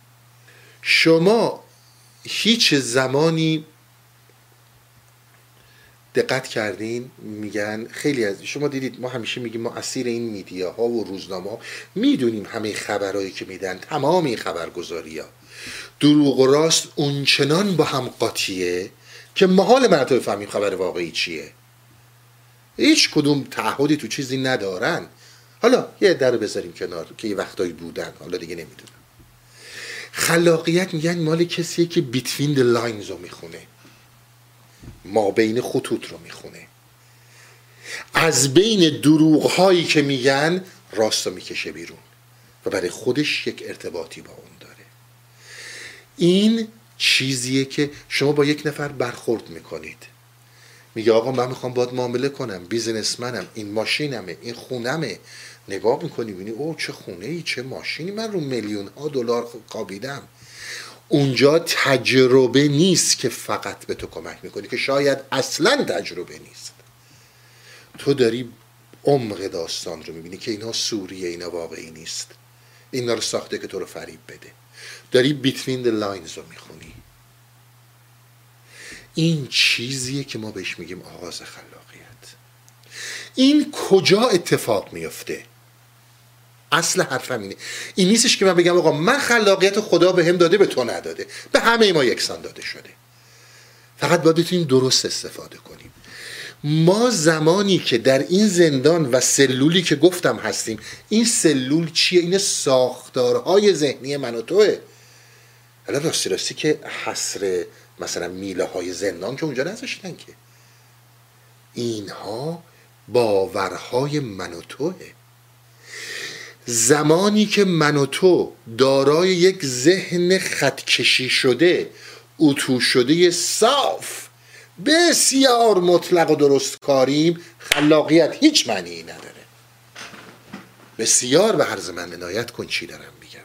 شما هیچ زمانی دقت کردین؟ میگن خیلی از شما دیدید، ما همیشه میگیم ما اسیر این میدیاها و روزنامه ها، میدونیم همه خبرهایی که میدن، تمام این خبرگزاری ها دروغ و راست اونچنان با هم قاطیه که محال من تو بفهمیم خبر واقعی چیه. هیچ کدوم تعهدی تو چیزی ندارن. حالا یه در بذاریم کنار که یه وقتایی بودن، حالا دیگه نمیدونم. خلاقیت میگن مال کسیه که between the lines رو میخونه، ما بین خطوط رو میخونه، از بین دروغ هایی که میگن راست رو میکشه بیرون و برای خودش یک ارتباطی با اون داره. این چیزیه که شما با یک نفر برخورد میکنید، میگه آقا من میخوام باید معامله کنم، بیزنسمنم، این ماشینمه، این خونمه. نگاه میکنی بینی اوه چه خونه ای، چه ماشینی، من رو میلیون ها دلار قابیدم. اونجا تجربه نیست که فقط به تو کمک میکنه، که شاید اصلا تجربه نیست. تو داری عمق داستان رو میبینی که اینا سوریه، اینا واقعی نیست، اینا رو ساخته که تو رو فریب بده. داری between the lines رو میخونی. این چیزیه که ما بهش میگیم آغاز خلاقیت. این کجا اتفاق میفته؟ اصل حرفم اینه. این نیستش که من بگم آقا من خلاقیت خدا به هم داده به تو نداده، به همه ما یکسان داده شده، فقط باید بتونیم درست استفاده کنیم. ما زمانی که در این زندان و سلولی که گفتم هستیم، این سلول چیه؟ این ساختارهای ذهنی من و توه. حالا راستی که حصر مثلا میله های زندان که اونجا نذاشتن که، اینها باورهای من و توه. زمانی که من و تو دارای یک ذهن خطکشی شده، اتو شده، صاف، بسیار مطلق و درست کاریم، خلاقیت هیچ معنی نداره. بسیار به عرض من عنایت کن چی دارم میگم.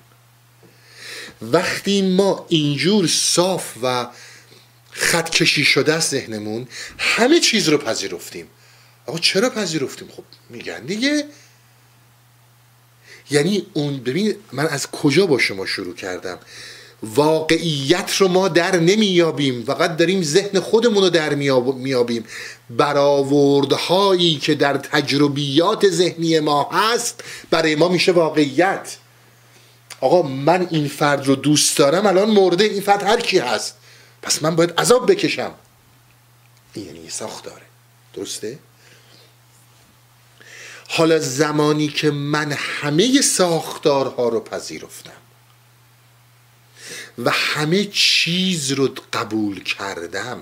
وقتی ما اینجور صاف و خطکشی شده از ذهنمون همه چیز رو پذیرفتیم. آقا چرا پذیرفتیم؟ خب میگن دیگه یعنی اون، ببین من از کجا با شما شروع کردم، واقعیت رو ما در نمیابیم، فقط داریم ذهن خودمون رو در میابیم. برآوردهایی که در تجربیات ذهنی ما هست برای ما میشه واقعیت. آقا من این فرد رو دوست دارم، الان مرده، این فرد هر کی هست، پس من باید عذاب بکشم. این یعنی ساختاره، درسته؟ حالا زمانی که من همه ساختارها رو پذیرفتم و همه چیز رو قبول کردم،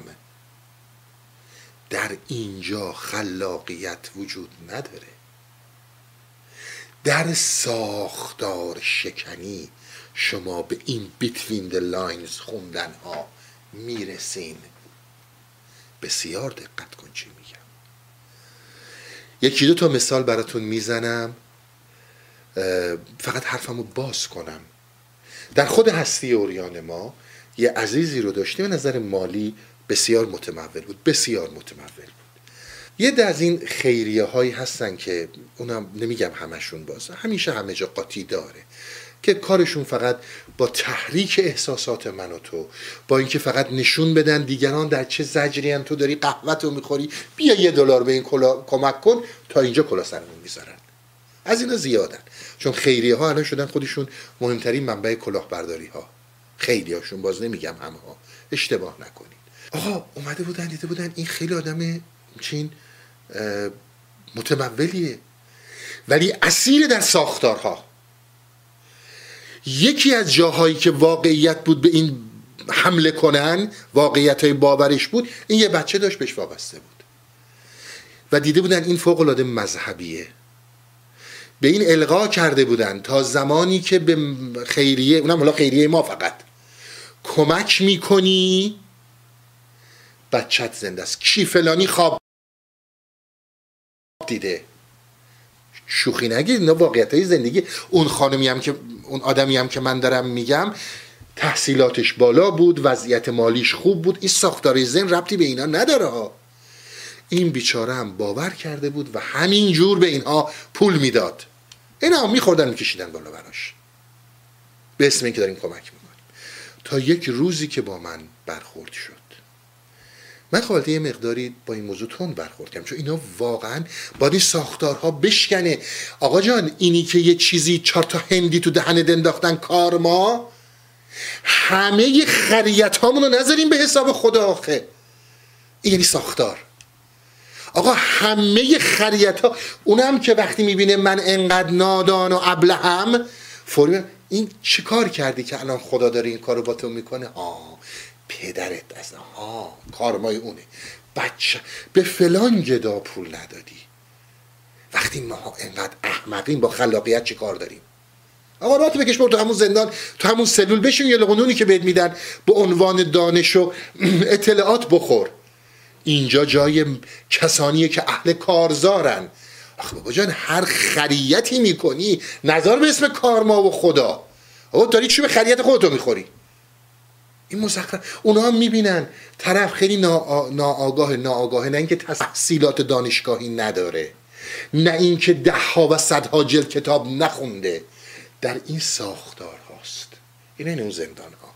در اینجا خلاقیت وجود نداره. در ساختار شکنی شما به این between the lines خوندن ها میرسین. بسیار دقت کن چی میگم. یکی دو تا مثال براتون میزنم، فقط حرفمو باز کنم. در خود هستی عریان ما یه عزیزی رو داشتیم، به نظر مالی بسیار متمول بود، بسیار متمول بود. یه ده از این خیریه هایی هستن که اونم نمیگم همشون، باز همیشه همه جا قاطی داره، که کارشون فقط با تحریک احساسات من و تو، با اینکه فقط نشون بدن دیگران در چه زجری ان، تو داری قهوه‌تو میخوری، بیا $1 به این کمک کن، تا اینجا کلا سرمون میذارن. از اینا زیادن، چون خیریه ها الان شدن خودشون مهمترین منبع کلاهبرداری ها. خیلی هاشون، باز نمیگم همه ها، اشتباه نکنید. آقا اومده بودن دیده بودن این خیلی آدم چین متمولیه، ولی اسیر در ساختارها. یکی از جاهایی که واقعیت بود به این حمله کنن، واقعیت های باورش بود، این یه بچه داشت بهش وابسته بود و دیده بودن این فوق العاده مذهبیه، به این القا کرده بودن تا زمانی که به خیریه، اونم حالا خیریه ما، فقط کمک میکنی بچت زنده است. کی فلانی خواب دیده، شوخی نگید، اینا واقعیت های زندگی. اون خانمی هم که، اون آدمی هم که من دارم میگم، تحصیلاتش بالا بود، وضعیت مالیش خوب بود، این ساختار ذهن ربطی به اینا نداره ها. این بیچاره هم باور کرده بود و همین جور به اینها پول میداد، اینا هم میخوردن میکشیدن بالا براش، به اسم این که داریم کمک میکنیم. تا یک روزی که با من برخورد شد، من خواهد یه مقداری با این موضوع تون برخورد کردم، چون اینا واقعا باید این ساختارها بشکنه. آقا جان، اینی که یه چیزی 4 تا هندی تو دهنت انداختن کارما، همه خریت هامون رو نذاریم به حساب خدا آخه. این یعنی ساختار. آقا همه خریت ها، اونم که وقتی میبینه من انقدر نادان و ابلهم، فوری این چه کار کردی که الان خدا داره این کارو با تو میکنه؟ پدرت از کارمای اونه. بچه به فلان گدا پول ندادی. وقتی ما انقدر احمقیم، با خلاقیت چه کار داریم؟ آقا رات بکش برو تو همون زندان، تو همون سلول بشین، یه لقمه نونی که بهت میدن به عنوان دانش و اطلاعات بخور. اینجا جای کسانیه که اهل کارزارن. آخه بابا جان، هر خریتی میکنی نظر به اسم کارما و خدا. آقا داری چی به خریت خودتو میخوری؟ این مسخره. اونا هم میبینن طرف خیلی ناآگاه، نه اینکه تحصیلات دانشگاهی نداره، نه اینکه 10 ها و 100 ها جلد کتاب نخونده، در این ساختار هاست. این اون زندان ها.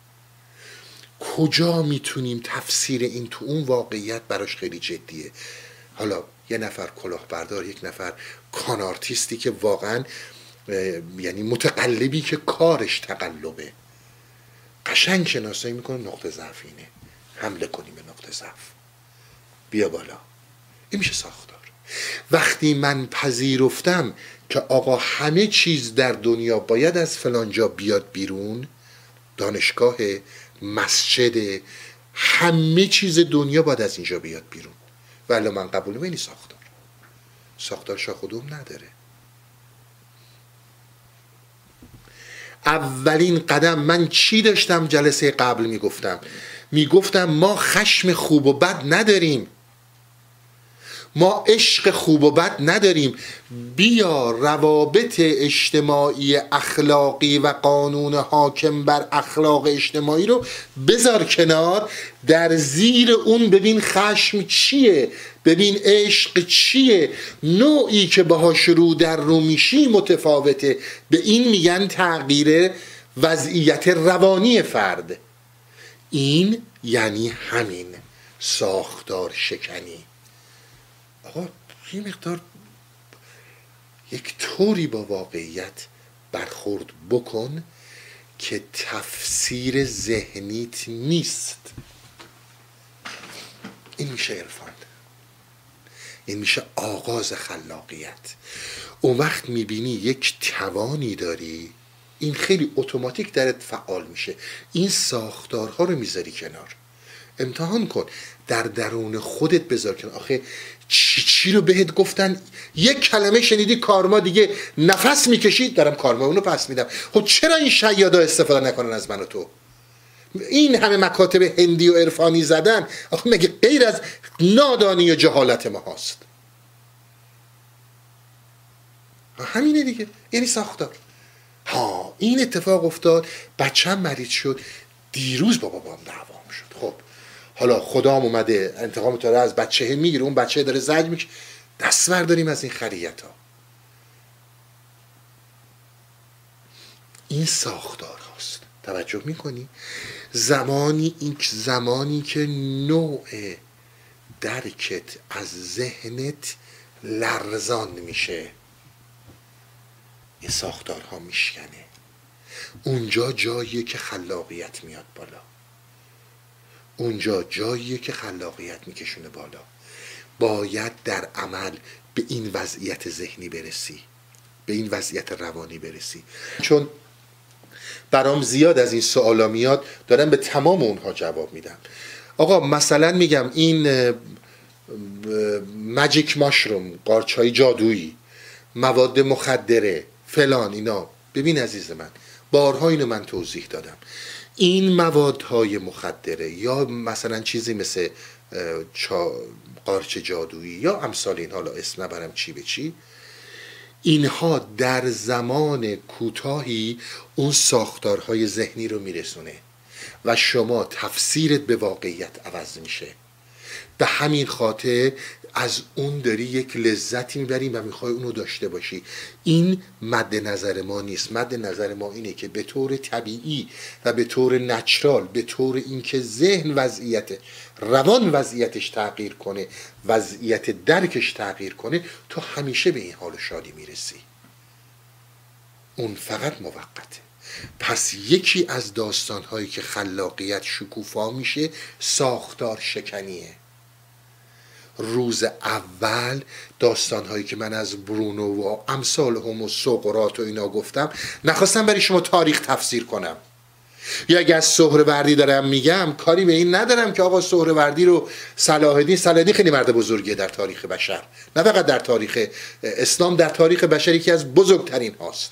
کجا میتونیم تفسیر این تو اون واقعیت براش خیلی جدیه. حالا یه نفر کلاهبردار، یک نفر کانارتیستی که واقعا یعنی متقلبی که کارش تقلبه، قشنگ شناسایی میکنه نقطه ضعف اینه، حمله کنیم به نقطه ضعف، بیا بالا. این میشه ساختار. وقتی من پذیرفتم که آقا همه چیز در دنیا باید از فلانجا بیاد بیرون، دانشگاه، مسجد، همه چیز دنیا باید از اینجا بیاد بیرون، ولی من قبول نمی ساختار شاخ و دوم نداره. اولین قدم من چی داشتم جلسه قبل میگفتم ما خشم خوب و بد نداریم، ما عشق خوب و بد نداریم، بیا روابط اجتماعی اخلاقی و قانون حاکم بر اخلاق اجتماعی رو بذار کنار، در زیر اون ببین خشم چیه، ببین عشق چیه، نوعی که باهاش رو در رو میشی متفاوته. به این میگن تغییر وضعیت روانی فرد. این یعنی همین ساختار شکنی. آقا یه مقدار یک طوری با واقعیت برخورد بکن که تفسیر ذهنیت نیست. این میشه عرفان، این میشه آغاز خلاقیت. اون وقت میبینی یک توانی داری، این خیلی اتوماتیک درت فعال میشه. این ساختارها رو میذاری کنار، امتحان کن، در درون خودت بذار کنار. آخه چی رو بهت گفتن؟ یک کلمه شنیدی کارما، دیگه نفس میکشید دارم کارما اونو پس میدم. خب چرا این شیادا استفاده نکنن از من و تو؟ این همه مکاتب هندی و عرفانی زدن، آخه مگه غیر از نادانی و جهالت ما هست؟ همینه دیگه، یعنی ساختار. ها این اتفاق افتاد، بچه‌م مریض شد، دیروز با بابام دعوام شد. خب حالا خدام اومده انتقام تو رو از بچه میگیره، اون بچه داره زجر میکشه، دست برداریم از این خریت ها. این ساختار هاست، توجه میکنی؟ زمانی که نوع درکت از ذهنت لرزان میشه، این ساختارها میشکنه. اونجا جاییه که خلاقیت میاد بالا، اونجا جاییه که خلاقیت میکشونه بالا. باید در عمل به این وضعیت ذهنی برسی، به این وضعیت روانی برسی. چون برام زیاد از این سوالا میاد، دارم به تمام اونها جواب میدم. آقا مثلا میگم این ماجیک ماشروم، قارچهای جادویی، مواد مخدره فلان اینا، ببین عزیز من، بارها اینو من توضیح دادم. این موادهای مخدره یا مثلا چیزی مثل قارچ جادویی یا امثال این، حالا اسم نبرم چی به چی، اینها در زمان کوتاهی اون ساختارهای ذهنی رو میرسونه و شما تفسیرت به واقعیت عوض میشه. به همین خاطر از اون داری یک لذتی میبری و میخوای اونو داشته باشی. این مد نظر ما نیست. مد نظر ما اینه که به طور طبیعی و به طور نچرال، به طور اینکه ذهن وضعیت روان وضعیتش تغییر کنه، وضعیت درکش تغییر کنه، تو همیشه به این حال شادی میرسی. اون فقط موقته. پس یکی از داستانهایی که خلاقیت شکوفا میشه ساختار شکنیه. روز اول داستانهایی که من از برونو و امثال هم و سقراط و اینا گفتم، نخواستم برای شما تاریخ تفسیر کنم. یا اگه از سهروردی دارم میگم، کاری به این ندارم که آقا سهروردی رو صلاح الدین خیلی مرد بزرگیه در تاریخ بشر، نه فقط در تاریخ اسلام، در تاریخ بشر یکی از بزرگترین هاست.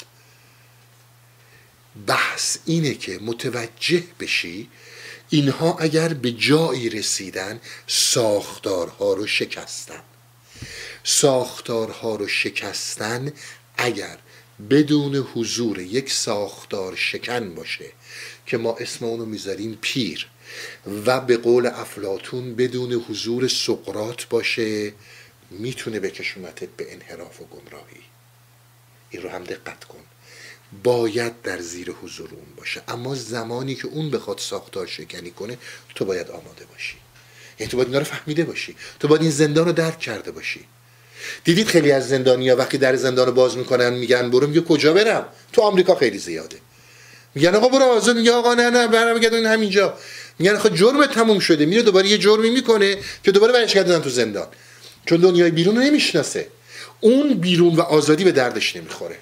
بحث اینه که متوجه بشی اینها اگر به جایی رسیدن ساختارها رو شکستن. ساختارها رو شکستن اگر بدون حضور یک ساختار شکن باشه که ما اسم اونو میذاریم پیر، و به قول افلاطون بدون حضور سقراط باشه، میتونه بکشونتت به انحراف و گمراهی. این رو هم دقت کن. باید در زیر حضور اون باشه، اما زمانی که اون بخواد ساختار شکنی کنه تو باید آماده باشی. یعنی تو باید اینا رو فهمیده باشی، تو باید این زندان رو درک کرده باشی. دیدید خیلی از زندانیا وقتی در زندان رو باز میکنن میگن برو، میگه کجا برم؟ تو آمریکا خیلی زیاده. میگن آقا برو آزاد، میگه آقا نه برمیگردن همینجا. میگن آخه جرم تموم شده، میره دوباره یه جرمی میکنه که دوباره برش گردن تو زندان، چون دنیای بیرون رو نمیشناسه. اون بیرون و آزادی به دردش نمیخوره.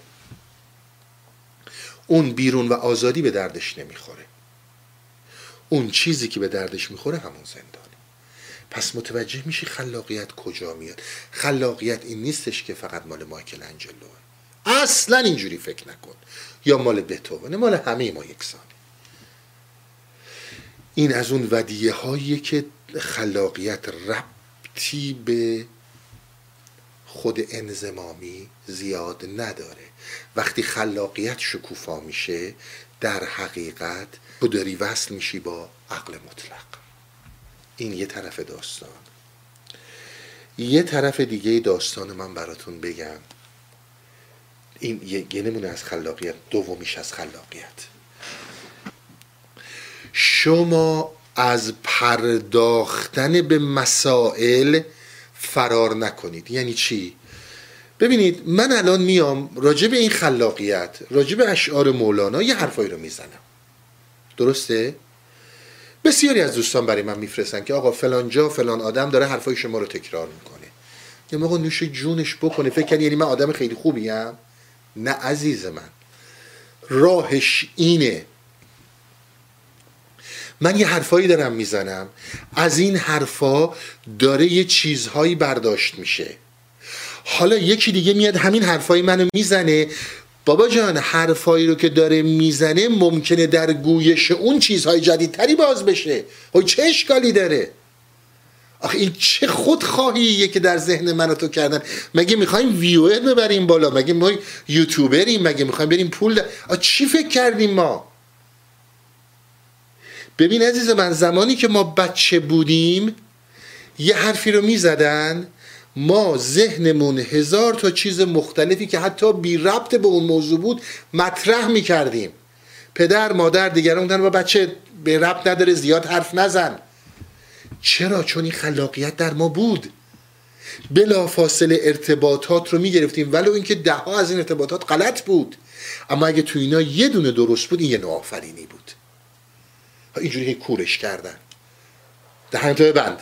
اون بیرون و آزادی به دردش نمیخوره. اون چیزی که به دردش میخوره همون زندانه. پس متوجه میشی خلاقیت کجا میاد. خلاقیت این نیستش که فقط مال مایکل انجلوه، اصلا اینجوری فکر نکن، یا مال بتوونه، مال همه ما یکسانه. این از اون ودیعه هاییه که خلاقیت ربطی به خود انضمامی زیاد نداره. وقتی خلاقیت شکوفا میشه در حقیقت تو داری وصل میشی با عقل مطلق. این یه طرف داستان. یه طرف دیگه داستان من براتون بگم. این یه نمونه از خلاقیت، دومیش از خلاقیت. شما از پرداختن به مسائل فرار نکنید. یعنی چی؟ ببینید من الان میام راجع به این خلاقیت، راجع به اشعار مولانا یه حرفایی رو میزنم، درسته؟ بسیاری از دوستان برای من میفرستن که آقا فلان جا فلان آدم داره حرفای شما رو تکرار میکنه. یا آقا نوش جونش بکنه، فکر کنی یعنی من آدم خیلی خوبیم؟ نه عزیز من، راهش اینه. من یه حرفایی دارم میزنم، از این حرفا داره یه چیزهایی برداشت میشه. حالا یکی دیگه میاد همین حرفای منو میزنه، بابا جان حرفایی رو که داره میزنه ممکنه در گویش اون چیزهای جدیدتری باز بشه. چه اشکالی داره؟ آخه این چه خودخواهیه که در ذهن من و تو کردن؟ مگه میخوایم ویور ببریم بالا؟ مگه ما یوتیوبریم؟ مگه میخوایم بریم پول چی فکر کردیم ما؟ ببین عزیز من، زمانی که ما بچه بودیم یه حرفی رو میزدن، ما ذهنمون 1000 تا چیز مختلفی که حتی بی ربط به اون موضوع بود مطرح میکردیم. پدر مادر دیگران گفتن با بچه به ربط نداره زیاد حرف نزن. چرا؟ چون این خلاقیت در ما بود. بلافاصله ارتباطات رو میگرفتیم ولو اینکه 10 ها از این ارتباطات غلط بود، اما اگه تو اینا یه دونه درست بود این یه نوآفرینی بود. اینجوری کورش کردن، دهن تو ببند،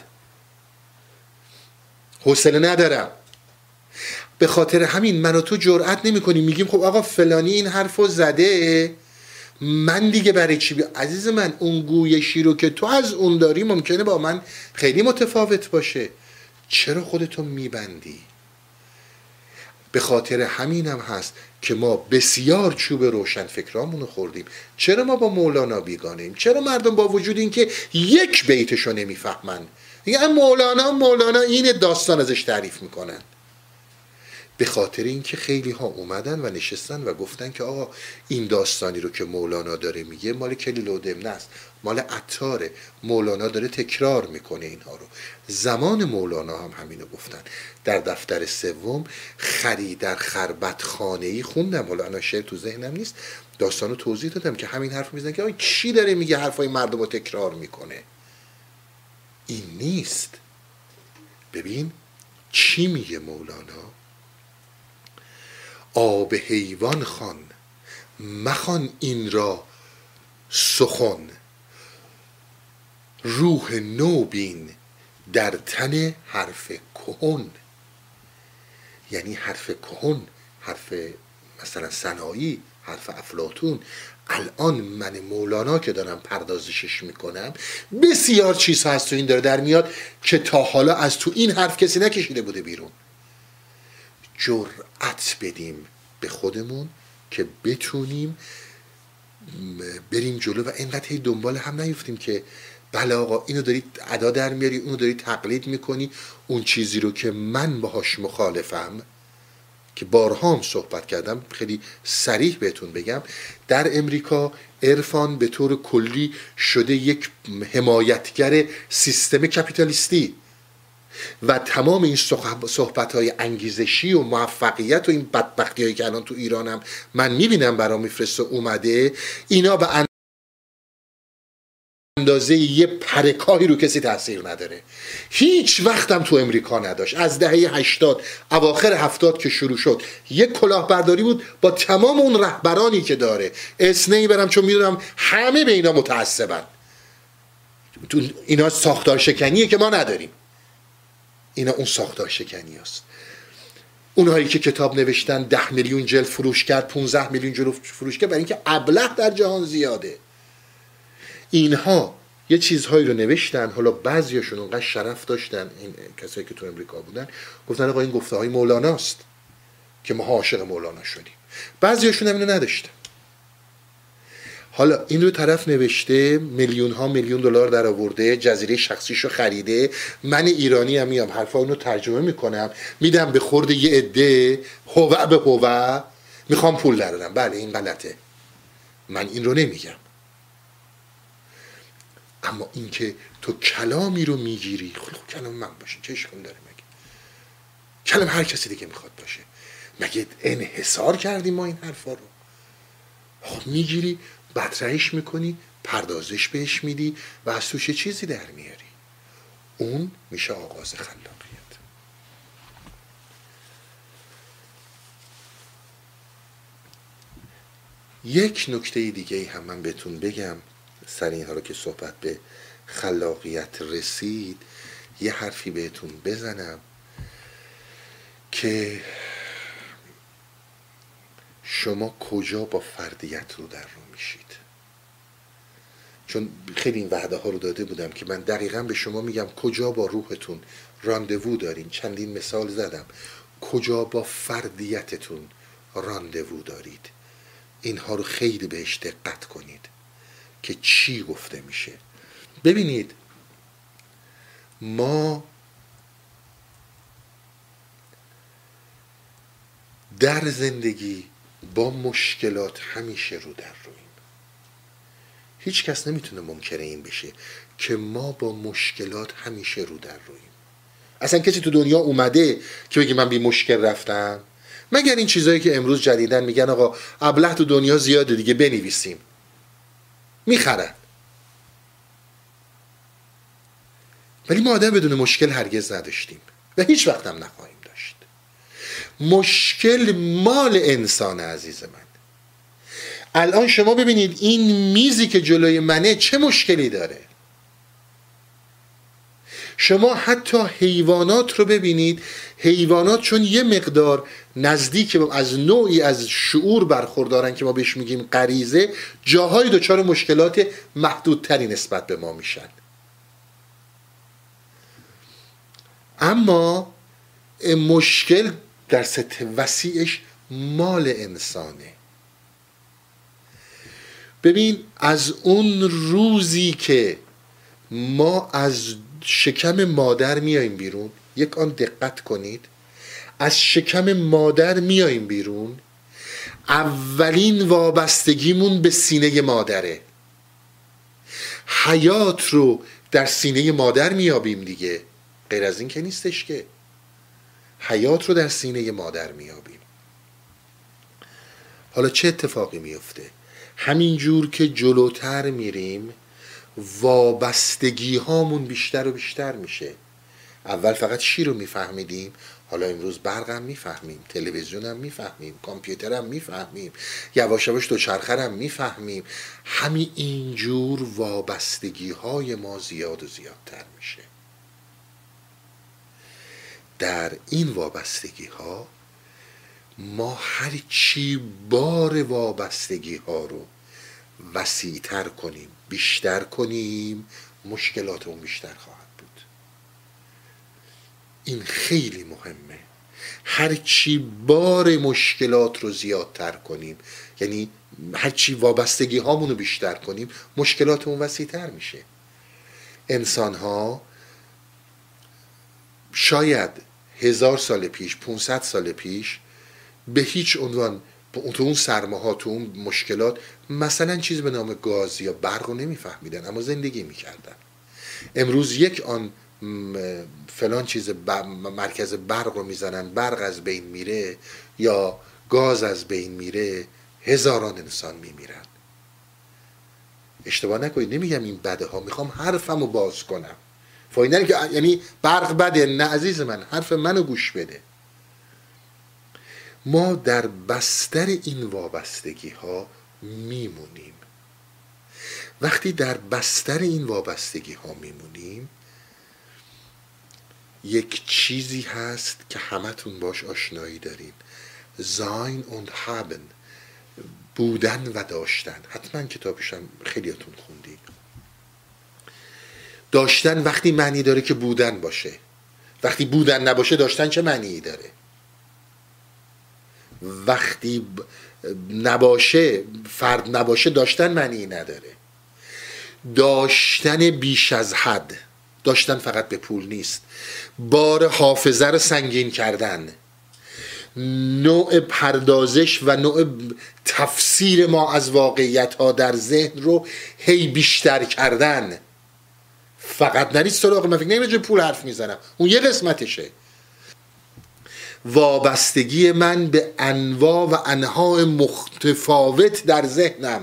حوصله ندارم. به خاطر همین من و تو جرئت نمی کنیم میگیم خب آقا فلانی این حرفو زده، من دیگه برای چی عزیز من اون گویشی رو که تو از اون داری ممکنه با من خیلی متفاوت باشه. چرا خودتو میبندی؟ به خاطر همین هم هست که ما بسیار چوب روشن فکرامونو خوردیم. چرا ما با مولانا بیگانیم؟ چرا مردم با وجود اینکه یک بیتشو نمیفهمن میگن مولانا این داستان ازش تعریف میکنن؟ به خاطر اینکه خیلی ها اومدن و نشستن و گفتن که آقا این داستانی رو که مولانا داره میگه مال کلیل و دمنه است، مال عطاره، مولانا داره تکرار میکنه اینها رو. زمان مولانا هم همینو گفتن. در دفتر سوم خری در خربت خانه‌ای خوندم، حالا انا شعر تو ذهنم نیست، داستانو توضیح دادم که همین حرف میزنن که آقا چی داره میگه حرفای مردم رو تکرار میکنه. این نیست. ببین چی میگه مولانا؟ آب حیوان خوان مخوان این را سخن، روح نو بین در تن حرف کهن. یعنی حرف کهن، حرف مثلا سنایی، حرف افلاطون، الان من مولانا که دارم پردازشش میکنم بسیار چیزها هست تو این داره در میاد که تا حالا از تو این حرف کسی نکشیده بوده بیرون. جرأت بدیم به خودمون که بتونیم بریم جلو و اینقدر هی دنبال هم نیفتیم که بله آقا اینو داری ادا در میاری، اونو داری تقلید میکنی، اون چیزی رو که من باهاش مخالفم، که بارها هم صحبت کردم خیلی صریح بهتون بگم، در امریکا عرفان به طور کلی شده یک حمایتگر سیستم کپیتالیستی و تمام این صحبت‌های انگیزشی و موفقیت و این بدبختی‌هایی که الان تو ایرانم من میبینم برام میفرسته اومده، اینا به اندازه یه پرکاهی رو کسی تاثیر نداره. هیچ وقتم تو امریکا نداشت. از دهه 80 اواخر 70 که شروع شد یک کلاهبرداری بود با تمام اون رهبرانی که داره. اسم نمیبرم چون میدونم همه به اینا متعصبن. اینا ساختار شکنیه که ما نداریم. اینا اون ساختار شکنی هست. اونهایی که کتاب نوشتن 10 میلیون جلد فروش کرد، 15 میلیون جلد فروش کرد، برای اینکه ابله در جهان زیاده. اینها یه چیزهایی رو نوشتن، حالا بعضیاشون اونقدر شرف داشتن، این کسایی که تو امریکا بودن گفتن آقا این گفته های مولاناست که ما عاشق مولانا شدیم. بعضیاشون هم اینو نداشتن. حالا این رو طرف نوشته، میلیون ها میلیون دلار در آورده، جزیره شخصیشو خریده، من ایرانی هم میام حرفا اونو ترجمه میکنم میدم به خورد یه عده هوع به هوع میخوام پول درارم. بله این غلطه، من این رو نمیگم. اما اینکه تو کلامی رو میگیری، خب کلام من باشه چه اشکالی داره؟ مگه کلام هر کسی دیگه میخواد باشه؟ مگه انحصار کردیم ما این حرفا رو؟ خب میگیری، مطرحش میکنی، پردازش بهش میدی و از توش چیزی در میاری. اون میشه آغاز خلاقیت. یک نکته دیگه هم من بهتون بگم سر اینها رو که صحبت به خلاقیت رسید، یه حرفی بهتون بزنم که شما کجا با فردیت رو در رو میشید. چون خیلی این وعده ها رو داده بودم که من دقیقا به شما میگم کجا با روحتون راندوو دارین. چندین مثال زدم کجا با فردیتتون راندوو دارید. اینها رو خیلی بهش دقت کنید که چی گفته میشه. ببینید ما در زندگی با مشکلات همیشه رو در رویم. هیچ کس نمیتونه منکر این بشه که ما با مشکلات همیشه رو در رویم. اصلا کسی تو دنیا اومده که بگه من بی مشکل رفتم؟ مگر این چیزایی که امروز جدیدن میگن آقا ابله تو دنیا زیاده دیگه بنویسیم، میخرن. ولی ما آدم بدون مشکل هرگز نداشتیم و هیچ وقت هم نخواهیم داشت. مشکل مال انسان عزیز من. الان شما ببینید این میزی که جلوی منه چه مشکلی داره. شما حتی حیوانات رو ببینید، حیوانات چون یه مقدار نزدیک از نوعی از شعور برخوردارن که ما بهش میگیم غریزه، جاهای دچار مشکلات محدودتری نسبت به ما میشن. اما مشکل در سطح وسیعش مال انسانه. ببین از اون روزی که ما از شکم مادر میاییم بیرون، یک آن دقت کنید، از شکم مادر میاییم بیرون، اولین وابستگیمون به سینه مادره. حیات رو در سینه مادر میابیم دیگه، غیر از این که نیستش که. حیات رو در سینه مادر میابیم. حالا چه اتفاقی میفته؟ همینجور که جلوتر میریم وابستگی هامون بیشتر و بیشتر میشه. اول فقط شیر رو میفهمیدیم، حالا امروز برق هم میفهمیم، تلویزیون هم میفهمیم، کامپیوتر هم میفهمیم، یواش یواش دوچرخه هم میفهمیم. همین اینجور وابستگی های ما زیاد و زیادتر میشه. در این وابستگی ها ما هر چی بار وابستگی ها رو وسیع‌تر کنیم، بیشتر کنیم، مشکلاتمون بیشتر خواهد بود. این خیلی مهمه. هر چی بار مشکلات رو زیادتر کنیم، یعنی هر چی وابستگی هامون رو بیشتر کنیم، مشکلاتمون وسیع‌تر میشه. انسان ها شاید 1000 سال پیش، 500 سال پیش به هیچ عنوان تو اون سرماها، تو اون مشکلات، مثلا چیز به نام گاز یا برق رو نمیفهمیدن، اما زندگی میکردن. امروز یک آن فلان چیز مرکز برق رو میزنن، برق از بین میره یا گاز از بین میره، هزاران انسان میمیرن. اشتباه نکنید، نمیگم این بده ها، میخوام حرفمو باز کنم. فایده که یعنی برق بده، نه عزیز من، حرف منو گوش بده. ما در بستر این وابستگی ها میمونیم. وقتی در بستر این وابستگی ها میمونیم، یک چیزی هست که همتون باش آشنایی دارین، sein und haben، بودن و داشتن. حتما کتابشم خیلیاتون خوندید. داشتن وقتی معنی داره که بودن باشه، وقتی بودن نباشه داشتن چه معنی داره؟ وقتی نباشه، فرد نباشه، داشتن معنی نداره. داشتن بیش از حد، داشتن فقط به پول نیست، بار حافظه رو سنگین کردن، نوع پردازش و نوع تفسیر ما از واقعیت ها در ذهن رو هی بیشتر کردن. فقط نرید سراغ، من فکر نمی‌کنم پول حرف میزنم، اون یه قسمتشه. وابستگی من به انواع و انواع متفاوت در ذهنم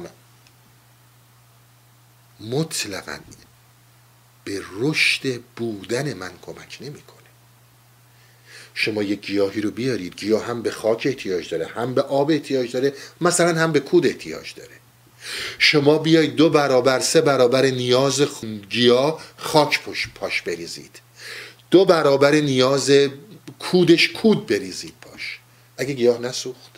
مطلقاً به رشد بودن من کمک نمیکنه. شما یک گیاهی رو بیارید، گیاه هم به خاک احتیاج داره، هم به آب احتیاج داره، مثلا هم به کود احتیاج داره. شما بیایید 2 برابر 3 برابر نیاز گیاه خاک پاش بریزید، 2 برابر نیاز کودش کود بریزید پاش، اگه گیاه نسوخت.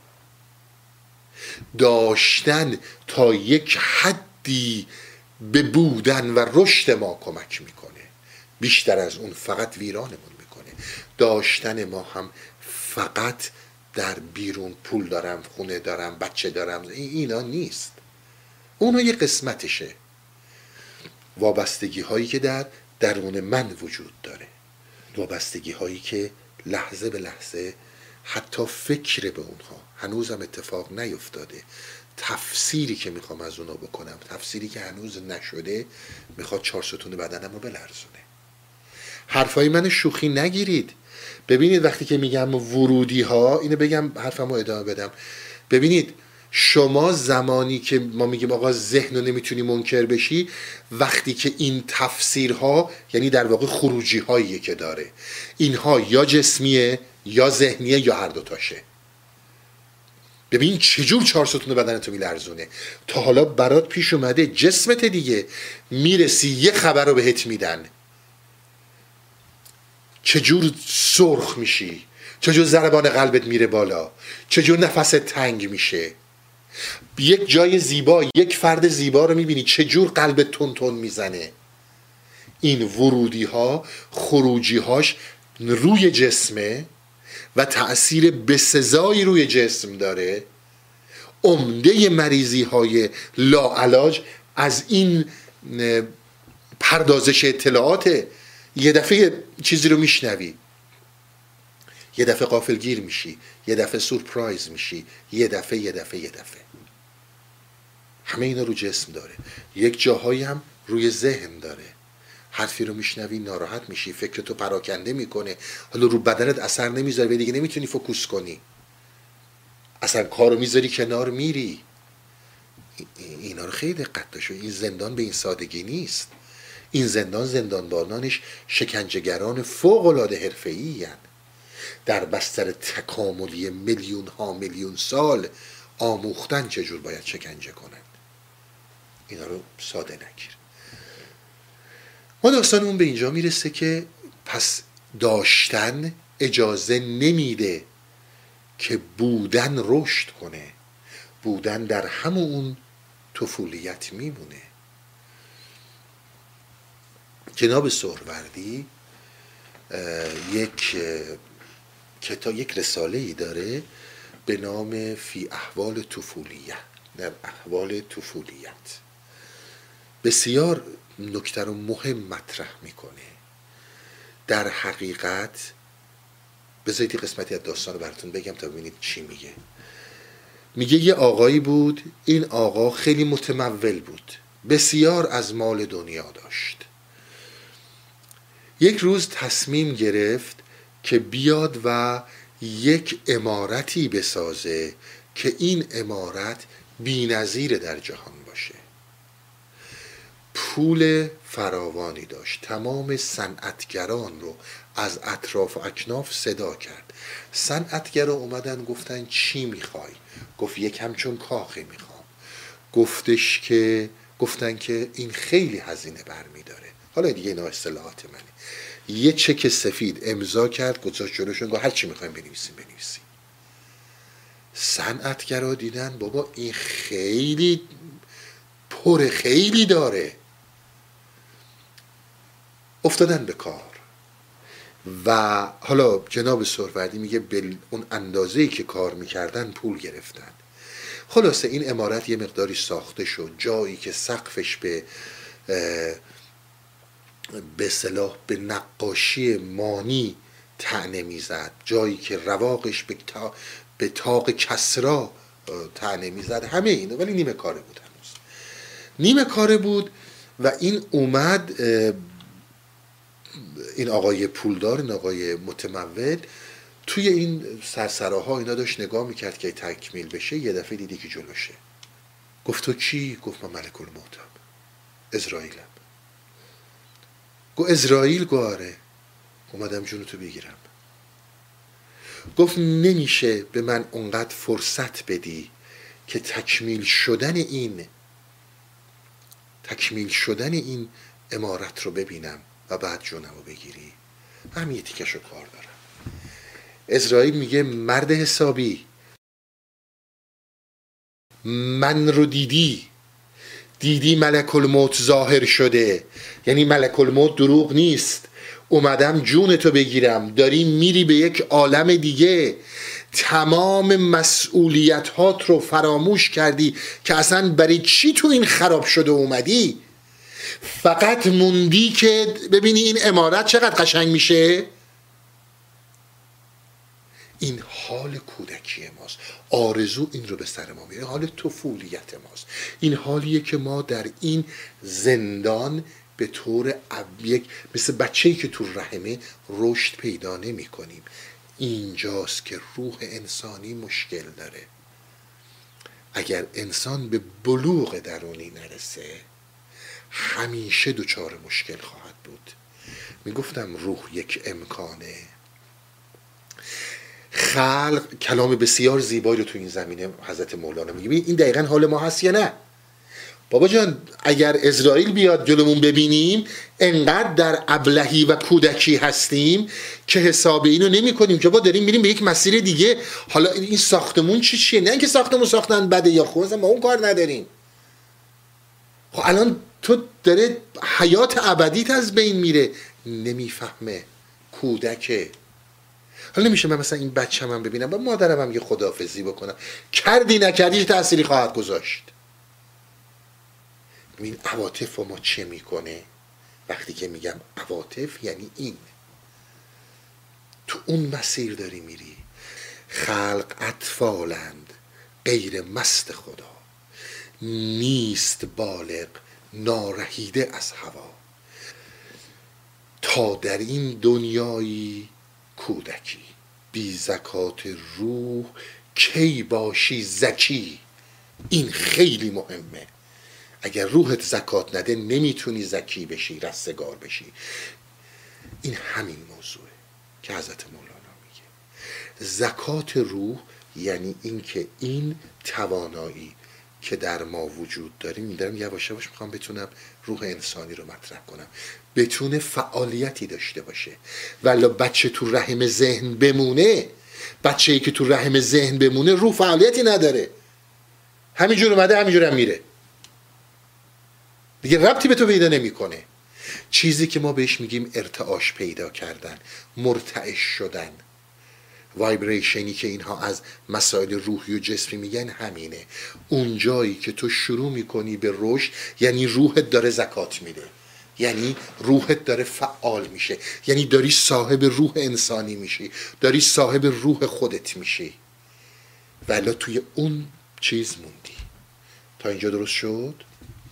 داشتن تا یک حدی به بودن و رشد ما کمک میکنه، بیشتر از اون فقط ویرانمون میکنه. داشتن ما هم فقط در بیرون پول دارم، خونه دارم، بچه دارم، اینا نیست، اونها یه قسمتشه. وابستگی هایی که در درون من وجود داره، وابستگی هایی که لحظه به لحظه حتی فکر به اونها هنوزم اتفاق نیفتاده، تفسیری که میخوام از اونها بکنم، تفسیری که هنوز نشده، میخواد 4 ستون بدنم رو بلرزونه. حرفای من شوخی نگیرید. ببینید وقتی که میگم ورودی ها، اینو بگم حرفمو ادامه بدم. ببینید شما زمانی که ما میگیم آقا ذهن رو نمیتونی منکر بشی، وقتی که این تفسیرها، یعنی در واقع خروجی هایی که داره، اینها یا جسمیه یا ذهنیه یا هر دوتاشه. ببین چجور 4 ستون بدنتو میلرزونه. تا حالا برات پیش اومده جسمت دیگه، میرسی یه خبر رو بهت میدن، چجور سرخ میشی، چجور ضربان قلبت میره بالا، چجور نفست تنگ میشه. یک جای زیبا، یک فرد زیبا رو میبینی چجور قلبت تون تون میزنه. این ورودی ها خروجی هاش روی جسمه و تأثیر بسزایی روی جسم داره. عمده مریضی های لاعلاج از این پردازش اطلاعات. یه دفعه چیزی رو میشنوی، یه دفعه غافلگیر میشی، یه دفعه سورپرایز میشی، یه دفعه همه اینا رو جسم داره. یک جاهایی هم روی ذهن داره. حرفی رو میشنوی ناراحت میشی، فکرتو پراکنده میکنه، حالا رو بدنت اثر نمیذاره و دیگه نمیتونی فوکوس کنی، اصلا کارو میذاری کنار میری. اینا رو خیلی دقت داشته. این زندان به این سادگی نیست. این زندانبانانش شکنجهگران فوق العاده حرفه‌ای هستند. در بستر تکاملی میلیون سال آموختن چجور باید شکنجه کنند. اینا رو ساده نگیر. ما داستانمون به اینجا میرسه که پس داشتن اجازه نمیده که بودن رشد کنه. بودن در همون طفولیت میمونه. جناب سهروردی یک رساله‌ای داره به نام فی احوال طفولیه، در احوال طفولیت. بسیار نکته رو مهم مطرح میکنه. در حقیقت بذارید قسمتی از داستان رو براتون بگم تا ببینید چی میگه. میگه یه آقایی بود، این آقا خیلی متمول بود، بسیار از مال دنیا داشت. یک روز تصمیم گرفت که بیاد و یک عمارتی بسازه که این عمارت بی‌نظیر در جهان باشه. پول فراوانی داشت، تمام صنعتگران رو از اطراف و اکناف صدا کرد. صنعتگران اومدن گفتن چی میخوای؟ گفت یک همچون کاخی میخوام. گفتن که این خیلی هزینه برمی داره. حالا دیگه اینا اصطلاحات منه. یه چک سفید امضا کرد، گذاشت جلوشون، گفت هر چی میخوایم بنویسیم. صنعتگرا دیدن بابا این خیلی پره، خیلی داره. افتادن به کار. و حالا جناب سهروردی میگه به اون اندازه‌ای که کار میکردن پول گرفتن. خلاصه این عمارت یه مقداری ساخته شد، جایی که سقفش به اصطلاح به نقاشی مانی طعنه میزد، جایی که رواقش به تاق کسرا طعنه میزد، همه اینه، ولی نیمه کاره بود، هنوز نیمه کاره بود. و این اومد، این آقای پولدار، این آقای متمول، توی این سرسراها اینا داشت نگاه میکرد که تکمیل بشه. یه دفعه دیدی که جلوشه. گفت تو کی؟ گفت من ملک الموتم، اسرائیلم. گفت اسرائیل؟ گفت آره. اومدم جونتو بگیرم. گفت نمیشه به من اونقدر فرصت بدی که تکمیل شدن این امارت رو ببینم و بعد جونم رو بگیری؟ هم یه تیکش رو کار دارم. اسرائیل میگه مرد حسابی، من رو دیدی ملک الموت ظاهر شده، یعنی ملک الموت دروغ نیست، اومدم جونتو بگیرم، داری میری به یک عالم دیگه، تمام مسئولیت هات رو فراموش کردی که اصلا برای چی تو این خراب شده اومدی، فقط موندی که ببینی این عمارت چقدر قشنگ میشه. این حال کودکی ماست. آرزو این رو به سر ما میاره، حال طفولیت ماست. این حالیه که ما در این زندان به طور مثل بچه‌ای که تو رحمه رشد پیدا نمی کنیم. اینجاست که روح انسانی مشکل داره. اگر انسان به بلوغ درونی نرسه همیشه دچار مشکل خواهد بود. میگفتم روح یک امکانه. خلق کلام بسیار زیبایی رو تو این زمینه حضرت مولانا میگه. این دقیقا حال ما هست یا نه؟ بابا جان اگر اسرائیل بیاد جلومون ببینیم انقدر در ابلهی و کودکی هستیم که حساب اینو نمی کنیم که با داریم میریم به یک مسیر دیگه. حالا این ساختمون چیه؟ نه اینکه ساختمون ساختن بده یا خوبه، ما اون کار نداریم. خب الان تو داره حیات ابدیت از بین میره، نمیفهمه، کودکه. حالا نمیشه من مثلا این بچه من ببینم و مادرم هم یه خداحافظی بکنم، کردی نکردی تأثیری خواهد گذاشت. این عواطف ما چه میکنه؟ وقتی که میگم عواطف یعنی این، تو اون مسیر داری میری. خلق اطفالند غیر مست خدا، نیست بالغ نارهیده از هوا. تا در این دنیایی کودکی، بی زکات روح کی باشی زکی. این خیلی مهمه. اگر روحت زکات نده نمیتونی زکی بشی، رستگار بشی. این همین موضوعه که حضرت مولانا میگه. زکات روح یعنی این که این توانایی که در ما وجود داریم، دارم یواش یواش میخوام بتونم روح انسانی رو مطرح کنم، بتونه فعالیتی داشته باشه. ولی بچه تو رحم ذهن بمونه، بچه‌ای که تو رحم ذهن بمونه روح فعالیتی نداره، همینجور اومده همینجور هم میره، دیگه ربطی به تو پیدا نمیکنه. چیزی که ما بهش میگیم ارتعاش پیدا کردن، مرتعش شدن، وایبریشنی که اینها از مسائل روحی و جسمی میگن همینه. اون جایی که تو شروع میکنی به رشد یعنی روحت داره زکات میده، یعنی روحت داره فعال میشه، یعنی داری صاحب روح انسانی میشی، داری صاحب روح خودت میشی. ولی توی اون چیز موندی. تا اینجا درست شد؟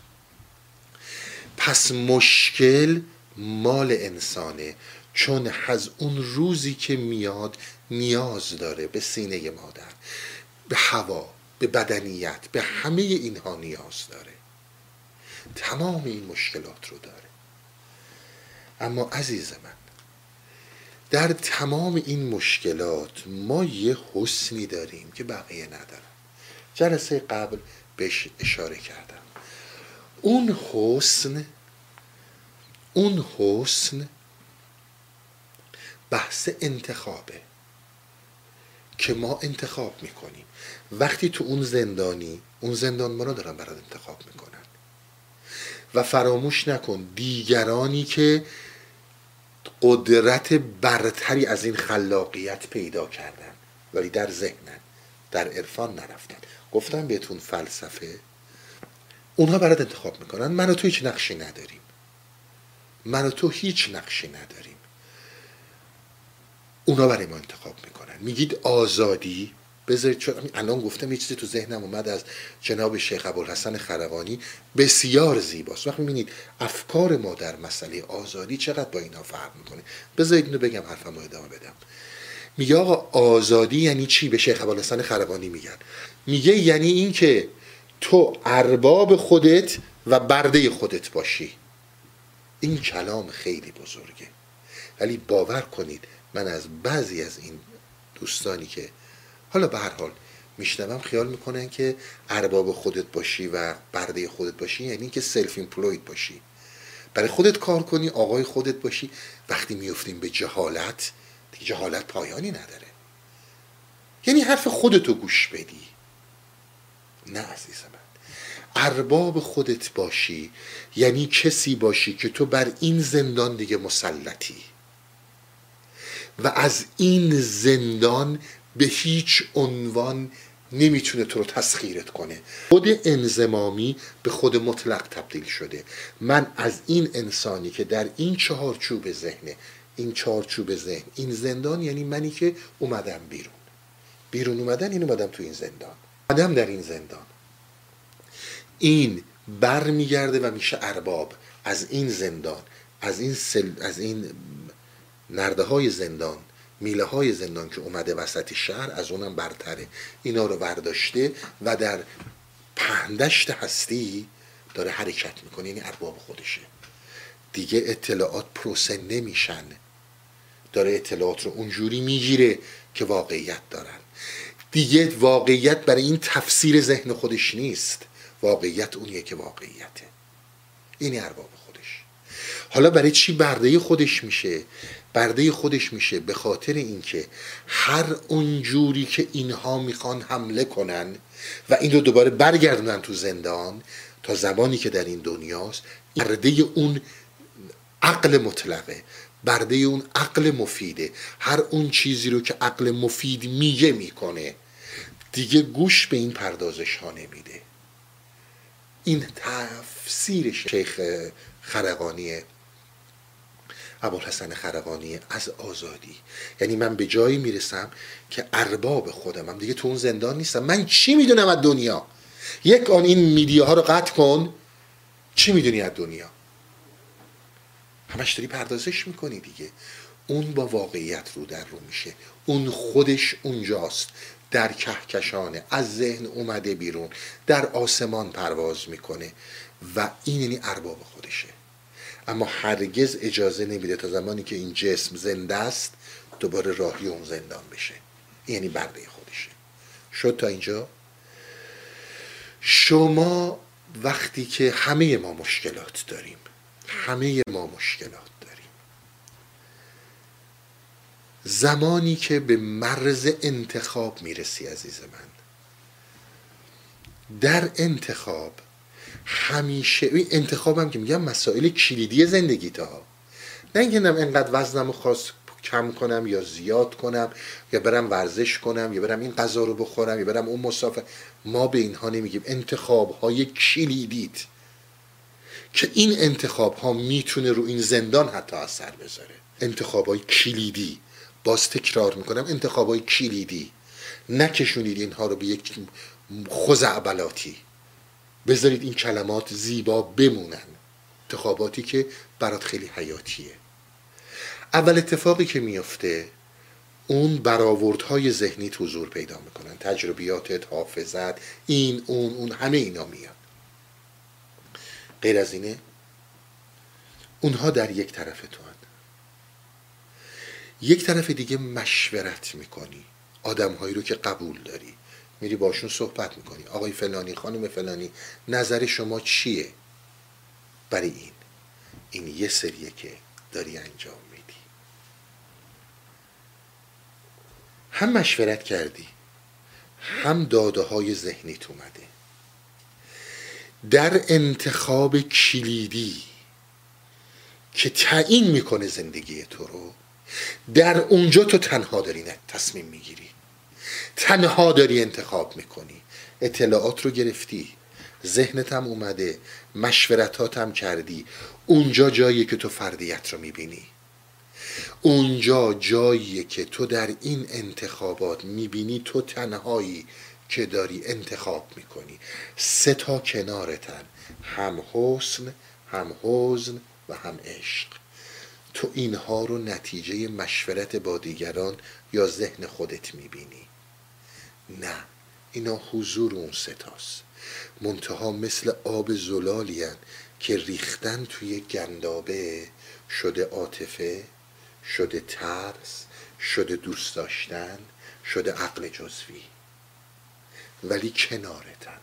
پس مشکل مال انسانه، چون از اون روزی که میاد نیاز داره به سینه مادر، به هوا، به بدنیت، به همه اینها نیاز داره. تمام این مشکلات رو داره. اما عزیز من، در تمام این مشکلات ما یه حسنی داریم که بقیه ندارن. جلسه قبل بهش اشاره کردم. اون حسن بحث انتخابه که ما انتخاب میکنیم. وقتی تو اون زندانی، اون زندانبانا دارن برات انتخاب میکنن. و فراموش نکن دیگرانی که قدرت برتری از این خلاقیت پیدا کردن، ولی در ذهنن، در عرفان نرفتن. گفتم بهتون فلسفه اونها برات انتخاب میکنن. من و تو هیچ نقشی نداریم، من و تو هیچ نقشی نداریم، اونا برای ما انتخاب میکنن. میگید آزادی، بذارید، چون الان گفتم یه چیزی تو ذهنم اومد از جناب شیخ ابوالحسن خرقانی، بسیار زیباست. وقتی میبینید افکار ما در مسئله آزادی چقدر با اینا فرق میکنه. بذارید اینو بگم حرفمو ادامه بدم. میگه آقا آزادی یعنی چی؟ به شیخ ابوالحسن خرقانی میگن، میگه یعنی این که تو ارباب خودت و برده خودت باشی. این کلام خیلی بزرگه، ولی باور کنید من از بعضی از این دوستانی که حالا به هر حال میشنوم خیال میکنن که ارباب خودت باشی و برده خودت باشی یعنی که سلف ایمپلوید باشی، برای خودت کار کنی، آقای خودت باشی. وقتی میفتیم به جهالت، دیگه جهالت پایانی نداره. یعنی حرف خودتو گوش بدی. نه عزیز من، ارباب خودت باشی یعنی کسی باشی که تو بر این زندان دیگه مسلطی و از این زندان به هیچ عنوان نمیتونه تو رو تسخیرت کنه. خود انضمامی به خود مطلق تبدیل شده. من از این انسانی که در این چهارچوب ذهنه، این چهارچوب ذهن، این زندان، یعنی منی که اومدم بیرون اومدن، این اومدم تو این زندان، اومدم در این زندان، این بر میگرده و میشه ارباب از این زندان، از این نرده های زندان، میله های زندان که اومده وسط شهر، از اونم برتره. اینا رو برداشته و در پهندشت هستی داره حرکت میکنه، یعنی ارباب خودشه. دیگه اطلاعات پروسه نمیشن، داره اطلاعات رو اونجوری میگیره که واقعیت دارن. دیگه واقعیت برای این تفسیر ذهن خودش نیست، واقعیت اونیه که واقعیته. اینی ارباب خودش. حالا برای چی برده خودش میشه؟ برده خودش میشه به خاطر اینکه هر اونجوری که اینها میخوان حمله کنن و این رو دوباره برگردونن تو زندان، تا زمانی که در این دنیاست، برده اون عقل مطلقه، برده اون عقل مفیده، هر اون چیزی رو که عقل مفید میگه میکنه، دیگه گوش به این پردازش ها نمیده. این تفسیر شیخ خرقانی، ابوالحسن خرقانی از آزادی. یعنی من به جایی میرسم که ارباب خودمم، دیگه تو اون زندان نیستم. من چی میدونم از دنیا؟ یک آن این میدیاها رو قطع کن، چی میدونی از دنیا؟ همش داری پردازش میکنی دیگه. اون با واقعیت رو در رو میشه، اون خودش اونجاست، در کهکشانه، از ذهن اومده بیرون، در آسمان پرواز میکنه و این یعنی ارباب خودشه. اما هرگز اجازه نمیده تا زمانی که این جسم زنده است دوباره راهی اون زندان بشه. یعنی برده خودشه. شد تا اینجا؟ شما وقتی که همه ما مشکلات داریم، همه ما مشکلات داریم، زمانی که به مرز انتخاب میرسی عزیز من، در انتخاب همیشه، انتخابم که میگم مسائل کلیدی زندگی تا، نه اینکه انقدر وزنمو خواست کم کنم یا زیاد کنم یا برم ورزش کنم یا برم این غذا رو بخورم یا برم اون مسافر. ما به اینها نمیگیم. انتخاب های کلیدیت که این انتخاب ها میتونه رو این زندان حتی اثر بذاره. انتخاب های کلیدی، باز تکرار میکنم، انتخاب های کلیدی. نکشونید اینها رو به یک خزعبلاتی، بذارید این کلمات زیبا بمونن. انتخاباتی که برات خیلی حیاتیه. اول اتفاقی که میفته، اون برآوردهای ذهنی حضور پیدا میکنن، تجربیاتت، حافظت، این اون همه اینا میاد. غیر از اینه اونها در یک طرف تو هن. یک طرف دیگه مشورت میکنی، آدمهایی رو که قبول داری، میری باشون صحبت میکنی، آقای فلانی، خانم فلانی، نظر شما چیه برای این یه سریه که داری انجام میدی. هم مشورت کردی، هم داده های ذهنیت اومده. در انتخاب کلیدی که تعیین میکنه زندگی تو رو، در اونجا تو تنها داری تصمیم میگیری، تنها داری انتخاب میکنی. اطلاعات رو گرفتی، ذهنت هم اومده، مشورتات هم کردی. اونجا جاییه که تو فردیت رو میبینی، اونجا جاییه که تو در این انتخابات میبینی تو تنهایی که داری انتخاب میکنی. 3 تا کنارتن، هم حسن، هم حزن و هم عشق. تو اینها رو نتیجه مشورت با دیگران یا ذهن خودت میبینی؟ نه، اینا حضور اون 3 تاست. منتها مثل آب زلالی هن که ریختن توی گندابه، شده عاطفه، شده ترس، شده دوست داشتن، شده عقل جزوی، ولی کنارتن.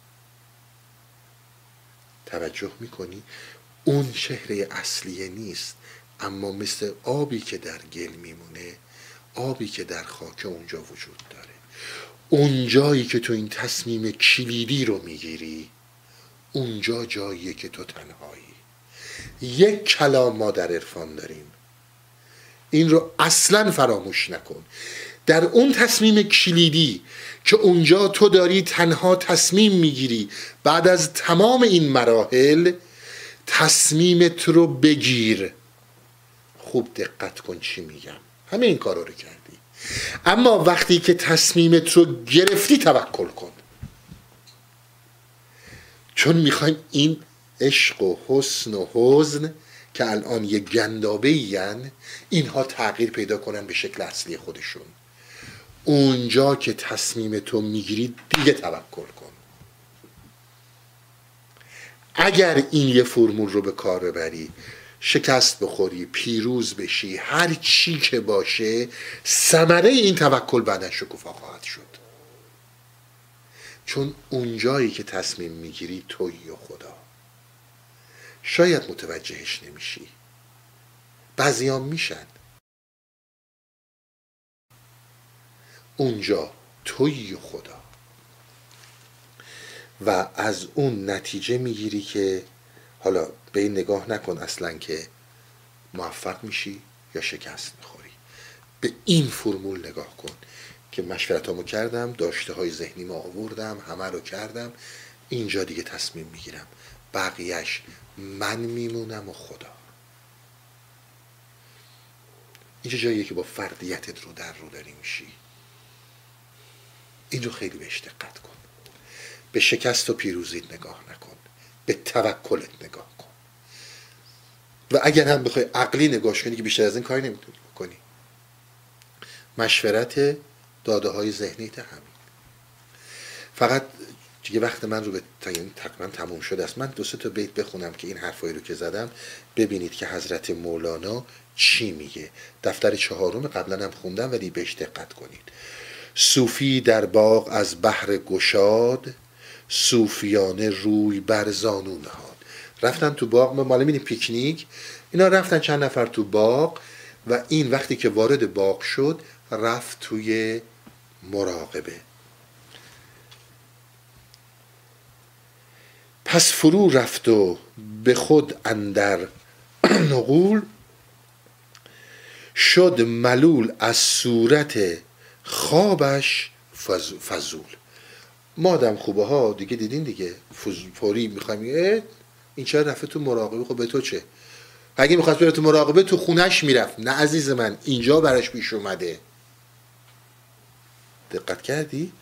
توجه میکنی؟ اون چهره اصلیه نیست، اما مثل آبی که در گل میمونه، آبی که در خاک اونجا وجود داره. اون جایی که تو این تصمیم کلیدی رو میگیری، اونجا جاییه که تو تنهایی. یک کلام ما در عرفان داریم، این رو اصلا فراموش نکن. در اون تصمیم کلیدی که اونجا تو داری تنها تصمیم میگیری، بعد از تمام این مراحل تصمیمت رو بگیر. خوب دقت کن چی میگم، همه این کارا رو کردی، اما وقتی که تصمیمت رو گرفتی توکل کن. چون میخوایم این عشق و حسن و حزن که الان یه گندابه این، اینها تغییر پیدا کنن به شکل اصلی خودشون. اونجا که تصمیم تو میگیری دیگه توکل کن. اگر این یه فرمول رو به کار ببری، شکست بخوری، پیروز بشی، هر چی که باشه، ثمره این توکل بعداً شکوفا خواهد شد. چون اونجایی که تصمیم میگیری تویی و خدا. شاید متوجهش نمیشی، بعضیام میشن. اونجا تویی و خدا، و از اون نتیجه میگیری که حالا به این نگاه نکن اصلا که موفق میشی یا شکست میخوری. به این فرمول نگاه کن که مشورتامو کردم، داشته های ذهنی ما آوردم، همه رو کردم، اینجا دیگه تصمیم میگیرم، بقیهش من میمونم و خدا. اینجا جاییه که با فردیتت رو در رو داری میشی. این رو خیلی بهش دقت کن. به شکست و پیروزیت نگاه نکن، به توکلت نگاه کن. و اگر هم بخوای عقلی نگاش کنی که بیشتر از این کاری نمیتونی بکنی. مشورت داده های ذهنیت همین. فقط دیگه وقت من رو به تقریبا تموم شده است. من 2-3 تا بیت بخونم که این حرفایی رو که زدم ببینید که حضرت مولانا چی میگه. دفتر 4 قبلا هم خوندم ولی بهش دقت کنید. صوفی در باغ از بحر گشاد، صوفیانه روی بر زانو نهاد. رفتن تو باغ، ما مال می‌بینیم پیکنیک، اینا رفتن چند نفر تو باغ و این وقتی که وارد باغ شد رفت توی مراقبه. پس فرو رفت و به خود اندر نغول، شد ملول از صورت خوابش فضول. ما آدم خوبه ها دیگه دیدین دیگه، فوری میخوایم این چرا رفته تو مراقبه؟ خب به تو چه؟ اگه میخواست بره تو مراقبه تو خونش میرفت. نه عزیز من، اینجا براش پیش اومده. دقت کردی؟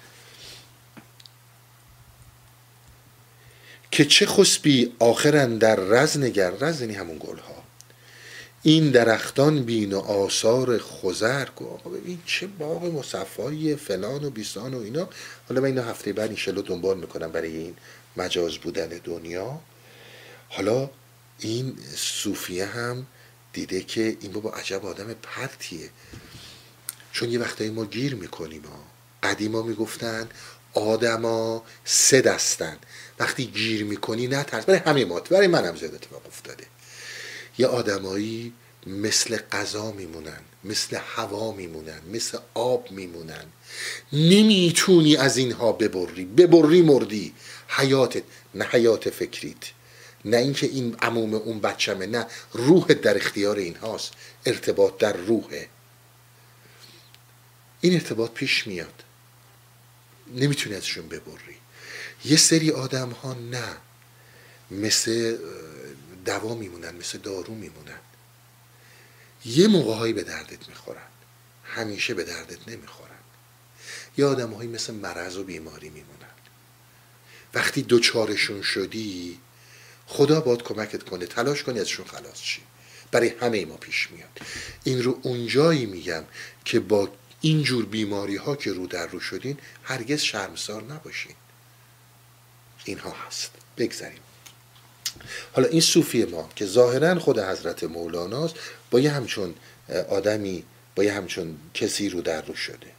که چه خسبی آخرن در رز نگر، رز یعنی همون گل ها، این درختان بین و آثار خضر. آقا ببین چه باغ مصفایی فلان و بیسان و اینا. حالا من اینا هفته بعد انشالله دنبال میکنم برای این مجاز بودن دنیا. حالا این صوفیه هم دیده که این بابا عجب آدم پرتیه. چون یه وقتایی ما گیر میکنیم. قدیما میگفتن آدما 3 دستن، وقتی گیر میکنی نه ترس. برای همه ما، برای منم زیاد اتفاق افتاده. یه آدمایی مثل غذا میمونن، مثل هوا میمونن، مثل آب میمونن. نمیتونی از اینها ببری مردی. حیاتت، نه حیات فکریت، نه اینکه این عموم اون بچمه، نه، روح در اختیار این هاست، ارتباط در روحه. این ارتباط پیش میاد، نمیتونی ازشون ببری. یه سری آدم ها نه، مثل دوا میمونن، مثل دارو میمونن. یه موقعهایی به دردت میخورن، همیشه به دردت نمیخورن. یه آدم هایی مثل مرض و بیماری میمونن. وقتی دوچارشون شدی، خدا باید کمکت کنه، تلاش کنی ازشون خلاص شی. برای همه ما پیش میاد. این رو اونجایی میگم که با اینجور بیماری ها که رو در رو شدین هرگز شرمسار نباشین. اینها هست. بگذاریم. حالا این صوفی ما که ظاهرا خود حضرت مولاناست، با یه همچون آدمی، با یه همچون کسی رو در رو شده.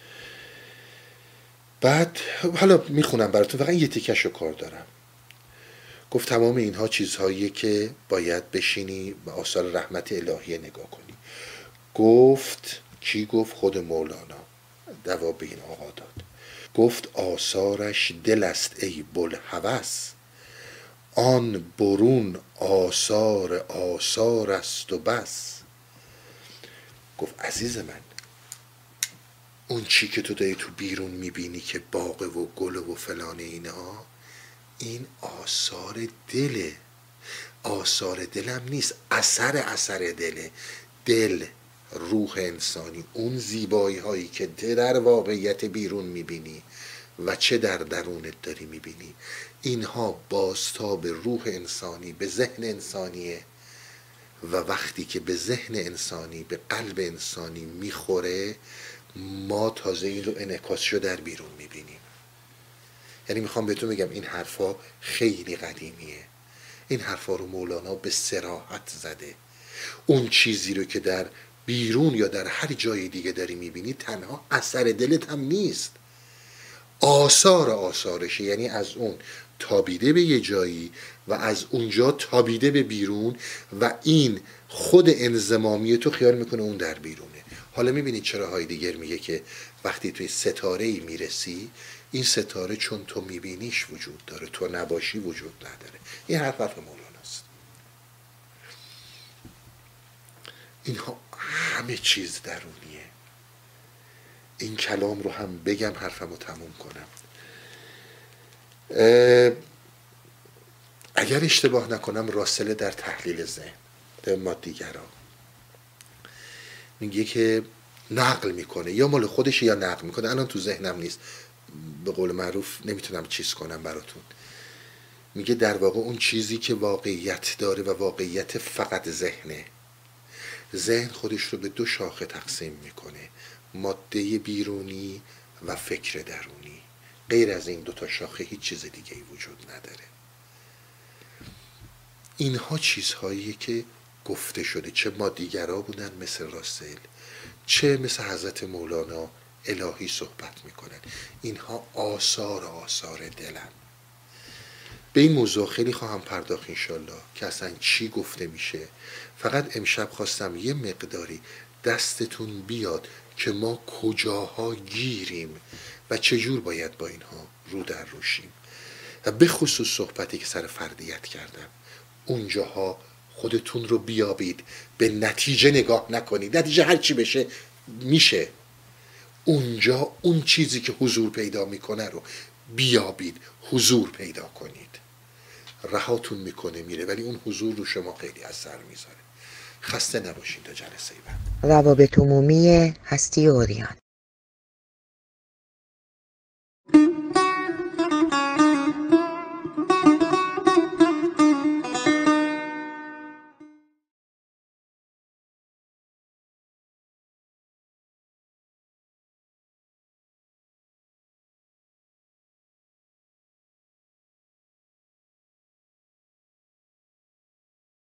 بعد حالا میخونم براتون، فقط یه تیکش رو کار دارم. گفت تمام اینها چیزهاییه که باید بشینی به آثار رحمت الهی نگاه کنی. گفت کی؟ گفت خود مولانا دوا به این آقا داد. گفت آثارش دل است ای بوالهوس، آن برون آثار است و بس. گفت عزیز من، اون چی که تو داری تو بیرون میبینی که باغ و گل و فلان اینا، این آثار دله. آثار دلم نیست، اثر دله. دل، روح انسانی، اون زیبایی هایی که در واقعیت بیرون میبینی و چه در درونت داری میبینی، اینها بازتاب روح انسانی به ذهن انسانیه و وقتی که به ذهن انسانی، به قلب انسانی میخوره، ما تازه این رو انعکاسشو در بیرون میبینیم. یعنی میخوام بهتون بگم این حرفا خیلی قدیمیه. این حرفا رو مولانا به صراحت زده. اون چیزی رو که در بیرون یا در هر جای دیگه داری میبینی تنها اثر دلت هم نیست، آثارشه. یعنی از اون تابیده به یه جایی و از اونجا تابیده به بیرون و این خود انضمامی تو خیال میکنه اون در بیرونه. حالا میبینید چرا هایدگر میگه که وقتی توی ستاره‌ای میرسی، این ستاره چون تو میبینیش وجود داره، تو نباشی وجود نداره. این حرف مولاناست. اینها همه چیز درونیه. این کلام رو هم بگم حرفمو تموم کنم. اگر اشتباه نکنم راسل در تحلیل ذهن مادیگرا میگه که نقل میکنه، یا مال خودش یا نقل میکنه، الان تو ذهنم نیست، به قول معروف نمیتونم چیز کنم براتون. میگه در واقع اون چیزی که واقعیت داره و واقعیت فقط ذهنه، ذهن خودش رو به دو شاخه تقسیم میکنه، ماده بیرونی و فکر درونی. غیر از این دوتا شاخه هیچ چیز دیگه ای وجود نداره. اینها چیزهاییه که گفته شده، چه مادیگرا بودن مثل راسل، چه مثل حضرت مولانا الهی صحبت میکنن. اینها آثار دلن. به این موضوع خیلی خواهم پرداخت انشالله که اصلا چی گفته میشه. فقط امشب خواستم یه مقداری دستتون بیاد که ما کجاها گیریم و چجور باید با اینها رو در روشیم. و به خصوص صحبتی که سر فردیت کردم، اونجاها خودتون رو بیابید، به نتیجه نگاه نکنید. نتیجه هر چی بشه میشه. اونجا اون چیزی که حضور پیدا میکنه رو بیابید، حضور پیدا کنید. رهاتون میکنه میره، ولی اون حضور رو شما خیلی اثر میذاره. خسته نباشید تا جلسه بعد. روابط عمومی هستی اوریان.